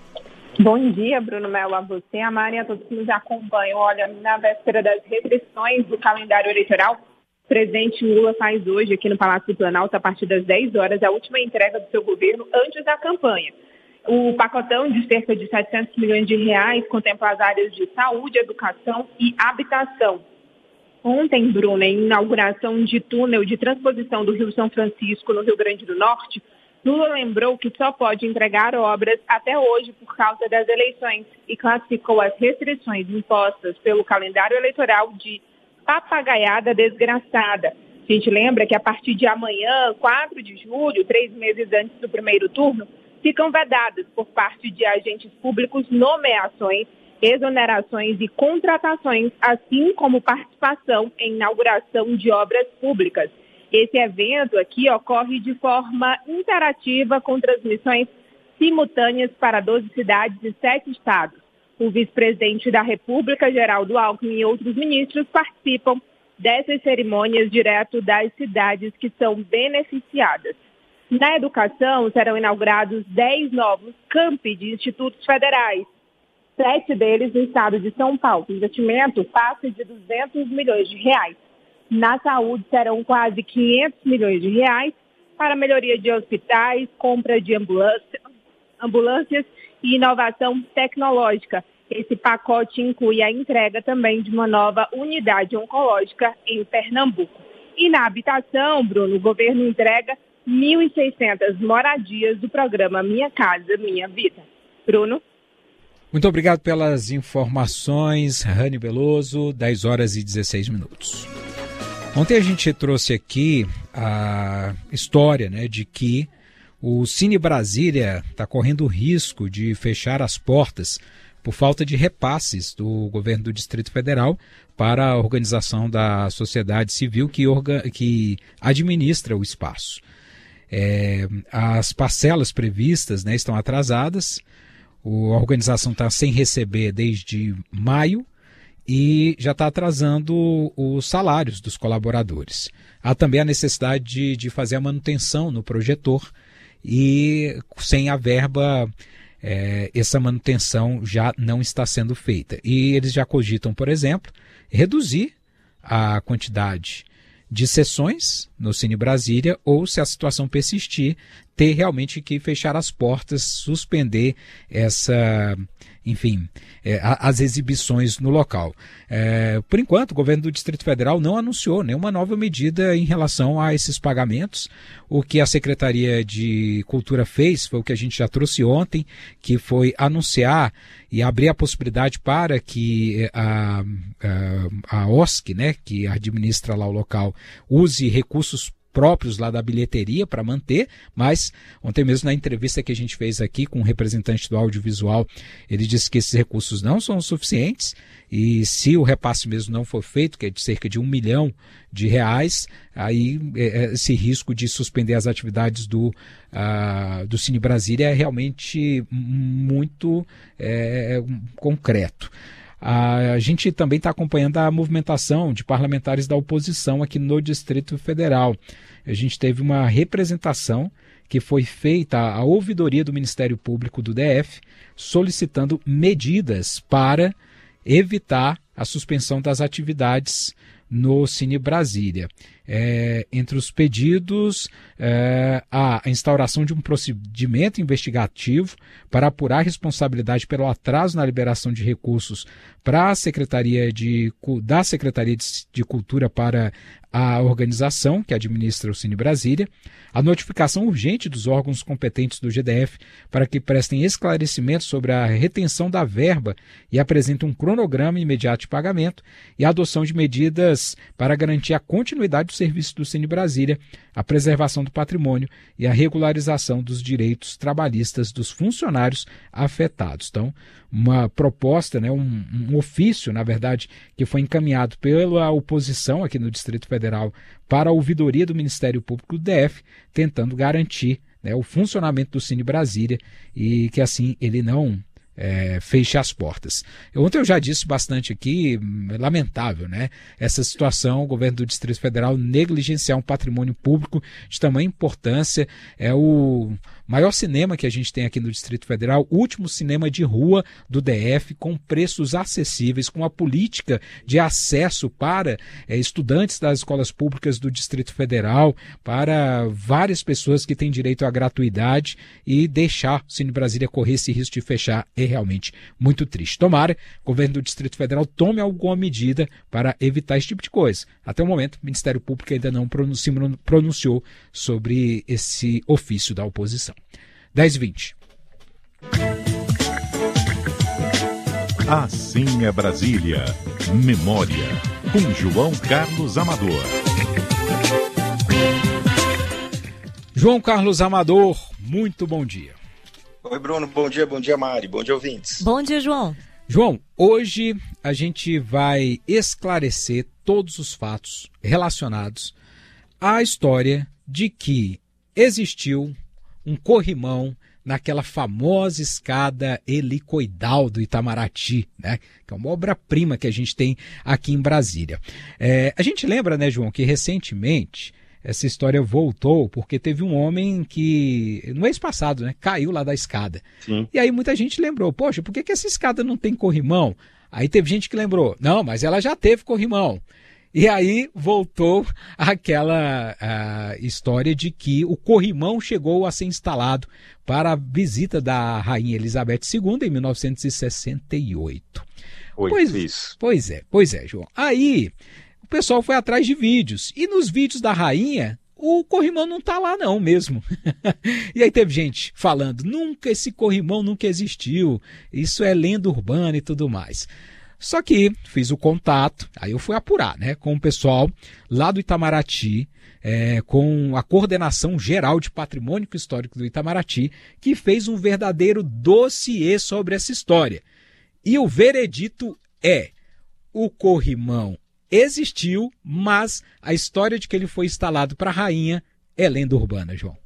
Bom dia, Bruno Melo, a você, a Mari e a todos que nos acompanham. Olha, na véspera das restrições do calendário eleitoral, o presidente Lula faz hoje, aqui no Palácio do Planalto, a partir das dez horas, a última entrega do seu governo antes da campanha. O pacotão de cerca de setecentos milhões de reais contempla as áreas de saúde, educação e habitação. Ontem, Bruno, em inauguração de túnel de transposição do Rio São Francisco, no Rio Grande do Norte, Lula lembrou que só pode entregar obras até hoje por causa das eleições e classificou as restrições impostas pelo calendário eleitoral de papagaiada desgraçada. A gente lembra que a partir de amanhã, quatro de julho, três meses antes do primeiro turno, ficam vedadas por parte de agentes públicos nomeações, exonerações e contratações, assim como participação em inauguração de obras públicas. Esse evento aqui ocorre de forma interativa com transmissões simultâneas para doze cidades e sete estados. O vice-presidente da República, Geraldo Alckmin, e outros ministros participam dessas cerimônias direto das cidades que são beneficiadas. Na educação, serão inaugurados dez novos campi de institutos federais, sete deles no estado de São Paulo. O investimento passa de duzentos milhões de reais. Na saúde, serão quase quinhentos milhões de reais para melhoria de hospitais, compra de ambulância, ambulâncias e inovação tecnológica. Esse pacote inclui a entrega também de uma nova unidade oncológica em Pernambuco. E na habitação, Bruno, o governo entrega mil e seiscentas moradias do programa Minha Casa, Minha Vida. Bruno? Muito obrigado pelas informações, Rani Veloso, dez horas e dezesseis minutos. Ontem a gente trouxe aqui a história, né, de que o Cine Brasília está correndo o risco de fechar as portas por falta de repasses do governo do Distrito Federal para a organização da sociedade civil que, orga, que administra o espaço. É, as parcelas previstas, né, estão atrasadas, a organização está sem receber desde maio, e já está atrasando os salários dos colaboradores. Há também a necessidade de, de fazer a manutenção no projetor e sem a verba, é, essa manutenção já não está sendo feita. E eles já cogitam, por exemplo, reduzir a quantidade de sessões no Cine Brasília ou, se a situação persistir, ter realmente que fechar as portas, suspender essa, enfim, é, as exibições no local. É, por enquanto, o governo do Distrito Federal não anunciou nenhuma nova medida em relação a esses pagamentos. O que a Secretaria de Cultura fez foi o que a gente já trouxe ontem, que foi anunciar e abrir a possibilidade para que a, a, a O S C, né, que administra lá o local, use recursos próprios lá da bilheteria para manter, mas ontem mesmo na entrevista que a gente fez aqui com um representante do audiovisual, ele disse que esses recursos não são suficientes e se o repasse mesmo não for feito, que é de cerca de um milhão de reais, aí é, esse risco de suspender as atividades do, uh, do Cine Brasília é realmente muito é, concreto. A gente também está acompanhando a movimentação de parlamentares da oposição aqui no Distrito Federal. A gente teve uma representação que foi feita à ouvidoria do Ministério Público do D F, solicitando medidas para evitar a suspensão das atividades no Cine Brasília. É, entre os pedidos, é, a instauração de um procedimento investigativo para apurar a responsabilidade pelo atraso na liberação de recursos para a Secretaria de, da Secretaria de, de Cultura para a organização que administra o Cine Brasília, a notificação urgente dos órgãos competentes do G D F para que prestem esclarecimentos sobre a retenção da verba e apresentem um cronograma imediato de pagamento e a adoção de medidas para garantir a continuidade do serviço do Cine Brasília, a preservação do patrimônio e a regularização dos direitos trabalhistas dos funcionários afetados. Então, uma proposta, né, um, um ofício, na verdade, que foi encaminhado pela oposição aqui no Distrito Federal para a ouvidoria do Ministério Público do D F, tentando garantir, né, o funcionamento do Cine Brasília e que assim ele não É, feche as portas. Ontem eu já disse bastante aqui, é lamentável, né? Essa situação, o governo do Distrito Federal negligenciar um patrimônio público de tamanha importância. É o maior cinema que a gente tem aqui no Distrito Federal, último cinema de rua do D F, com preços acessíveis, com a política de acesso para é, estudantes das escolas públicas do Distrito Federal, para várias pessoas que têm direito à gratuidade, e deixar o Cine Brasília correr esse risco de fechar é realmente muito triste. Tomara o governo do Distrito Federal tome alguma medida para evitar esse tipo de coisa. Até o momento, o Ministério Público ainda não se pronunciou sobre esse ofício da oposição. dez e vinte. Assim é Brasília. Memória, com João Carlos Amador. João Carlos Amador, muito bom dia. Oi, Bruno, bom dia, bom dia, Mari, bom dia, ouvintes. Bom dia, João. João, hoje a gente vai esclarecer todos os fatos relacionados à história de que existiu um corrimão naquela famosa escada helicoidal do Itamaraty, né? Que é uma obra-prima que a gente tem aqui em Brasília. É, a gente lembra, né, João, que recentemente essa história voltou porque teve um homem que, no mês passado, né, caiu lá da escada. Sim. E aí muita gente lembrou, poxa, por que, que essa escada não tem corrimão? Aí teve gente que lembrou, não, mas ela já teve corrimão. E aí voltou aquela a, história de que o corrimão chegou a ser instalado para a visita da Rainha Elizabeth segunda em mil novecentos e sessenta e oito. Oi, pois, isso. Pois é, pois é, João. Aí o pessoal foi atrás de vídeos. E nos vídeos da rainha, o corrimão não tá lá não mesmo. E aí teve gente falando, nunca esse corrimão nunca existiu. Isso é lenda urbana e tudo mais. Só que fiz o contato, aí eu fui apurar, né, com o pessoal lá do Itamaraty, é, com a Coordenação Geral de Patrimônio Histórico do Itamaraty, que fez um verdadeiro dossiê sobre essa história. E o veredito é, o corrimão existiu, mas a história de que ele foi instalado para a rainha é lenda urbana, João.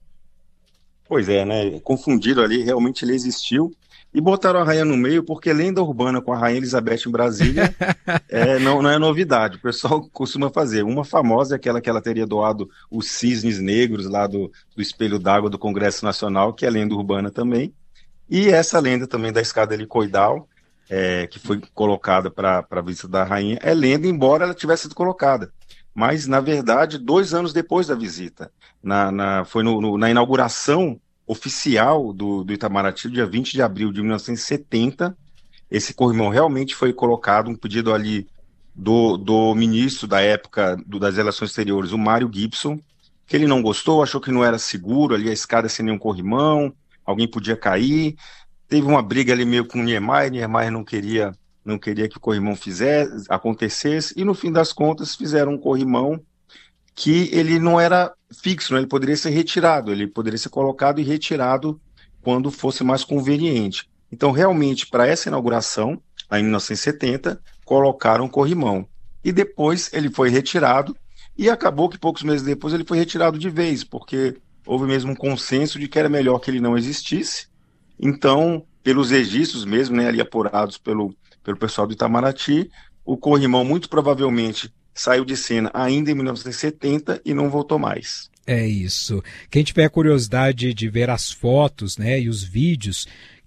Pois é, né? Confundiram ali, realmente ele existiu. E botaram a rainha no meio porque lenda urbana com a Rainha Elizabeth em Brasília é, não, não é novidade. O pessoal costuma fazer. Uma famosa é aquela que ela teria doado os cisnes negros lá do, do Espelho d'Água do Congresso Nacional, que é lenda urbana também. E essa lenda também da escada helicoidal, É, que foi colocada para a visita da rainha, é lenda, embora ela tivesse sido colocada. Mas, na verdade, dois anos depois da visita, na, na, foi no, no, na inauguração oficial do, do Itamaraty, dia vinte de abril de mil novecentos e setenta, esse corrimão realmente foi colocado, um pedido ali do, do ministro da época do, das Relações Exteriores, o Mário Gibson, que ele não gostou, achou que não era seguro ali a escada sem nenhum corrimão, alguém podia cair. Teve uma briga ali meio com o Niemeyer, Niemeyer não queria, não queria que o corrimão fizesse, acontecesse, e no fim das contas fizeram um corrimão que ele não era fixo, né? Ele poderia ser retirado, ele poderia ser colocado e retirado quando fosse mais conveniente. Então, realmente, para essa inauguração, lá em mil novecentos e setenta, colocaram um corrimão. E depois ele foi retirado, e acabou que poucos meses depois ele foi retirado de vez, porque houve mesmo um consenso de que era melhor que ele não existisse. Então, pelos registros mesmo, né, ali apurados pelo, pelo pessoal do Itamaraty, o corrimão muito provavelmente saiu de cena ainda em mil novecentos e setenta e não voltou mais. É isso. Quem tiver curiosidade de ver as fotos, né, e os vídeos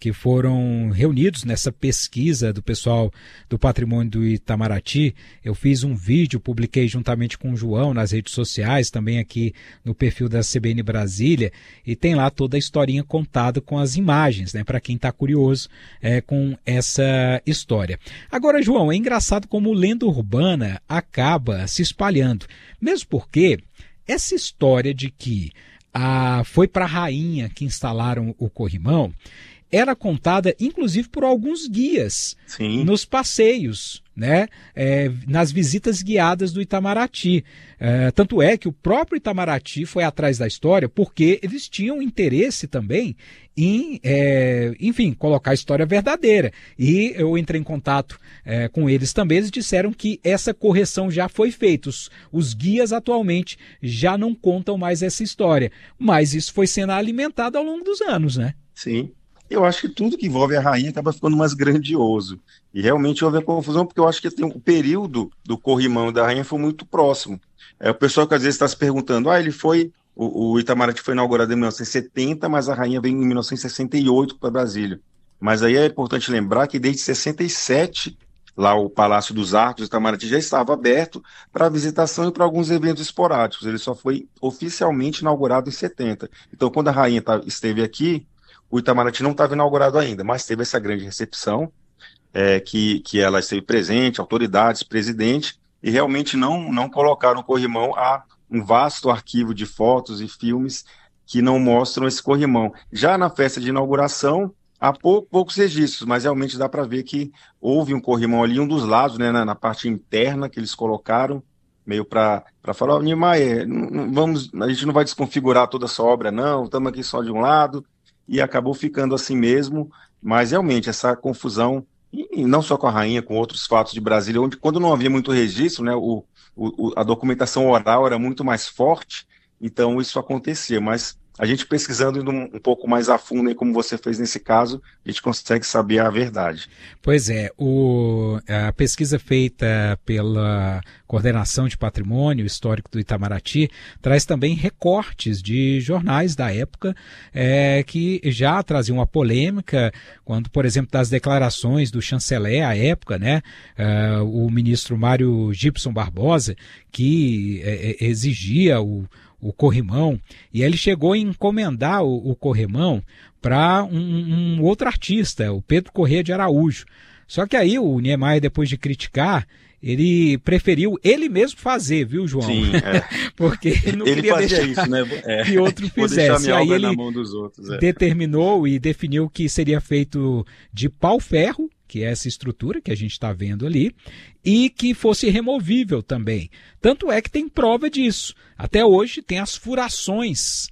que foram reunidos nessa pesquisa do pessoal do patrimônio do Itamaraty. Eu fiz um vídeo, publiquei juntamente com o João nas redes sociais, também aqui no perfil da C B N Brasília, e tem lá toda a historinha contada com as imagens, né, para quem está curioso é, com essa história. Agora, João, é engraçado como lenda urbana acaba se espalhando, mesmo porque essa história de que ah, foi para a rainha que instalaram o corrimão era contada, inclusive, por alguns guias Sim. nos passeios, né? É, nas visitas guiadas do Itamaraty. É, tanto é que o próprio Itamaraty foi atrás da história porque eles tinham interesse também em, é, enfim, colocar a história verdadeira. E eu entrei em contato é, com eles também, eles disseram que essa correção já foi feita. Os, os guias atualmente já não contam mais essa história, mas isso foi sendo alimentado ao longo dos anos, né? Sim. Eu acho que tudo que envolve a rainha acaba ficando mais grandioso. E realmente houve a confusão, porque eu acho que tem, o período do corrimão da rainha foi muito próximo. É, o pessoal que às vezes está se perguntando, ah, ele foi, o, o Itamaraty foi inaugurado em mil novecentos e setenta, mas a rainha veio em mil novecentos e sessenta e oito para Brasília. Mas aí é importante lembrar que desde sessenta e sete, lá o Palácio dos Arcos do Itamaraty já estava aberto para visitação e para alguns eventos esporádicos. Ele só foi oficialmente inaugurado em setenta. Então, quando a rainha tá, esteve aqui, o Itamaraty não estava inaugurado ainda, mas teve essa grande recepção, é, que, que ela esteve presente, autoridades, presidente, e realmente não, não colocaram o corrimão a um vasto arquivo de fotos e filmes que não mostram esse corrimão. Já na festa de inauguração, há pou, poucos registros, mas realmente dá para ver que houve um corrimão ali, um dos lados, né, na, na parte interna que eles colocaram, meio para falar, oh, Niemeyer, não, vamos, a gente não vai desconfigurar toda essa obra, não, estamos aqui só de um lado, e acabou ficando assim mesmo, mas realmente essa confusão, e não só com a rainha, com outros fatos de Brasília, onde quando não havia muito registro, né, o, o, a documentação oral era muito mais forte, então isso acontecia, mas a gente pesquisando indo um, um pouco mais a fundo, aí, como você fez nesse caso, a gente consegue saber a verdade. Pois é, o, a pesquisa feita pela Coordenação de Patrimônio Histórico do Itamaraty traz também recortes de jornais da época é, que já traziam uma polêmica, quando, por exemplo, das declarações do chanceler à época, né, é, o ministro Mário Gibson Barbosa, que é, exigia o o corrimão, e ele chegou a encomendar o, o corrimão para um, um outro artista, o Pedro Corrêa de Araújo. Só que aí o Niemeyer, depois de criticar, ele preferiu ele mesmo fazer, viu, João? Sim, é. Porque ele não ele queria fazia deixar isso, né? É. que outro fizesse. Minha aí obra ele na mão dos outros, é. determinou e definiu que seria feito de pau-ferro, que é essa estrutura que a gente está vendo ali, e que fosse removível também. Tanto é que tem prova disso. Até hoje tem as furações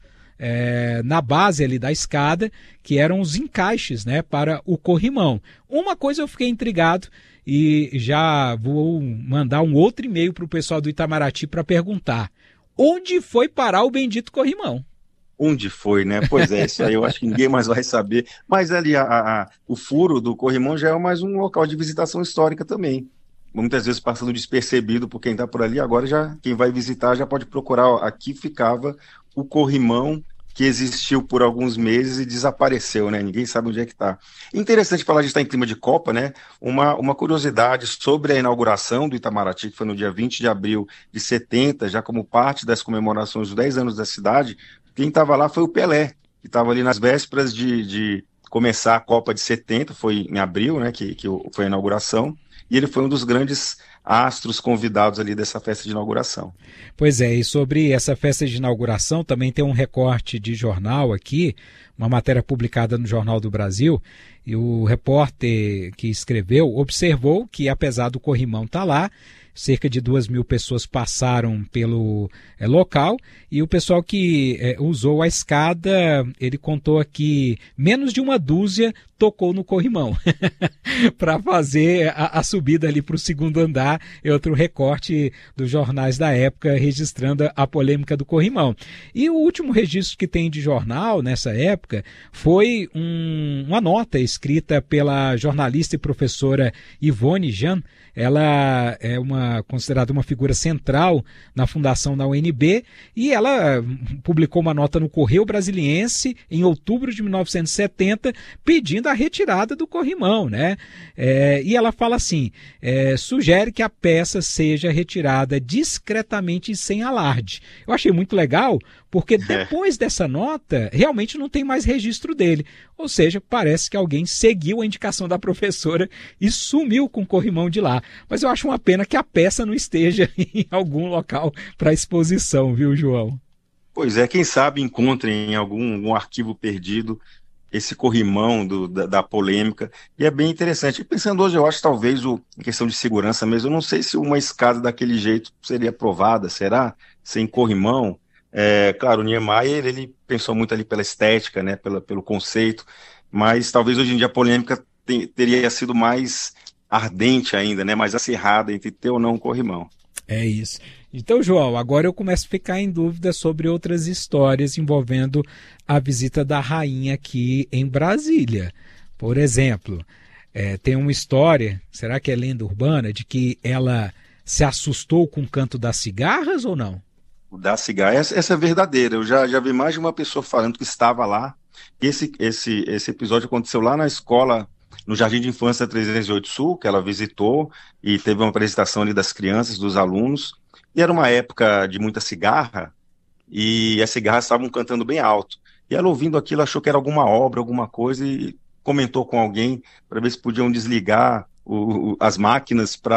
é, na base ali da escada, que eram os encaixes, né, para o corrimão. Uma coisa eu fiquei intrigado e já vou mandar um outro e-mail para o pessoal do Itamaraty para perguntar: onde foi parar o bendito corrimão? Onde foi, né? Pois é, isso aí eu acho que ninguém mais vai saber. Mas ali a, a, o furo do corrimão já é mais um local de visitação histórica também. Muitas vezes passando despercebido por quem está por ali. Agora já quem vai visitar já pode procurar. Ó, aqui ficava o corrimão que existiu por alguns meses e desapareceu, né? Ninguém sabe onde é que está. Interessante falar de estar em clima de Copa, né? Uma, uma curiosidade sobre a inauguração do Itamaraty, que foi no dia vinte de abril de setenta, já como parte das comemorações dos dez anos da cidade. Quem estava lá foi o Pelé, que estava ali nas vésperas de, de começar a Copa de setenta, foi em abril, né, que, que foi a inauguração, e ele foi um dos grandes astros convidados ali dessa festa de inauguração. Pois é, e sobre essa festa de inauguração também tem um recorte de jornal aqui, uma matéria publicada no Jornal do Brasil, e o repórter que escreveu observou que, apesar do corrimão estar lá, cerca de duas mil pessoas passaram pelo é, local, e o pessoal que é, usou a escada, ele contou aqui, menos de uma dúzia tocou no corrimão para fazer a, a subida ali para o segundo andar. É outro recorte dos jornais da época registrando a polêmica do corrimão. E o último registro que tem de jornal nessa época foi um, uma nota escrita pela jornalista e professora Ivone Jean. Ela é uma, considerada uma figura central na fundação da U N B, e ela publicou uma nota no Correio Brasiliense em outubro de mil novecentos e setenta pedindo da retirada do corrimão, né? É, e ela fala assim, é, sugere que a peça seja retirada discretamente e sem alarde. Eu achei muito legal, porque depois dessa nota, realmente não tem mais registro dele. Ou seja, parece que alguém seguiu a indicação da professora e sumiu com o corrimão de lá. Mas eu acho uma pena que a peça não esteja em algum local para exposição, viu, João? Pois é, quem sabe encontrem em algum, algum arquivo perdido esse corrimão do, da, da polêmica, e é bem interessante. E pensando hoje, eu acho talvez o, em questão de segurança mesmo, eu não sei se uma escada daquele jeito seria aprovada, será? Sem corrimão? É, claro, o Niemeyer, ele pensou muito ali pela estética, né, pela, pelo conceito, mas talvez hoje em dia a polêmica te, teria sido mais ardente ainda, né, mais acirrada entre ter ou não um corrimão. É isso. Então, João, agora eu começo a ficar em dúvida sobre outras histórias envolvendo a visita da rainha aqui em Brasília. Por exemplo, é, tem uma história, será que é lenda urbana, de que ela se assustou com o canto das cigarras ou não? O da cigarra, essa, essa é verdadeira. Eu já, já vi mais de uma pessoa falando que estava lá. Esse, esse, esse episódio aconteceu lá na escola, no Jardim de Infância trezentos e oito Sul, que ela visitou, e teve uma apresentação ali das crianças, dos alunos. E era uma época de muita cigarra, e as cigarras estavam cantando bem alto. E ela, ouvindo aquilo, achou que era alguma obra, alguma coisa, e comentou com alguém para ver se podiam desligar o, o, as máquinas para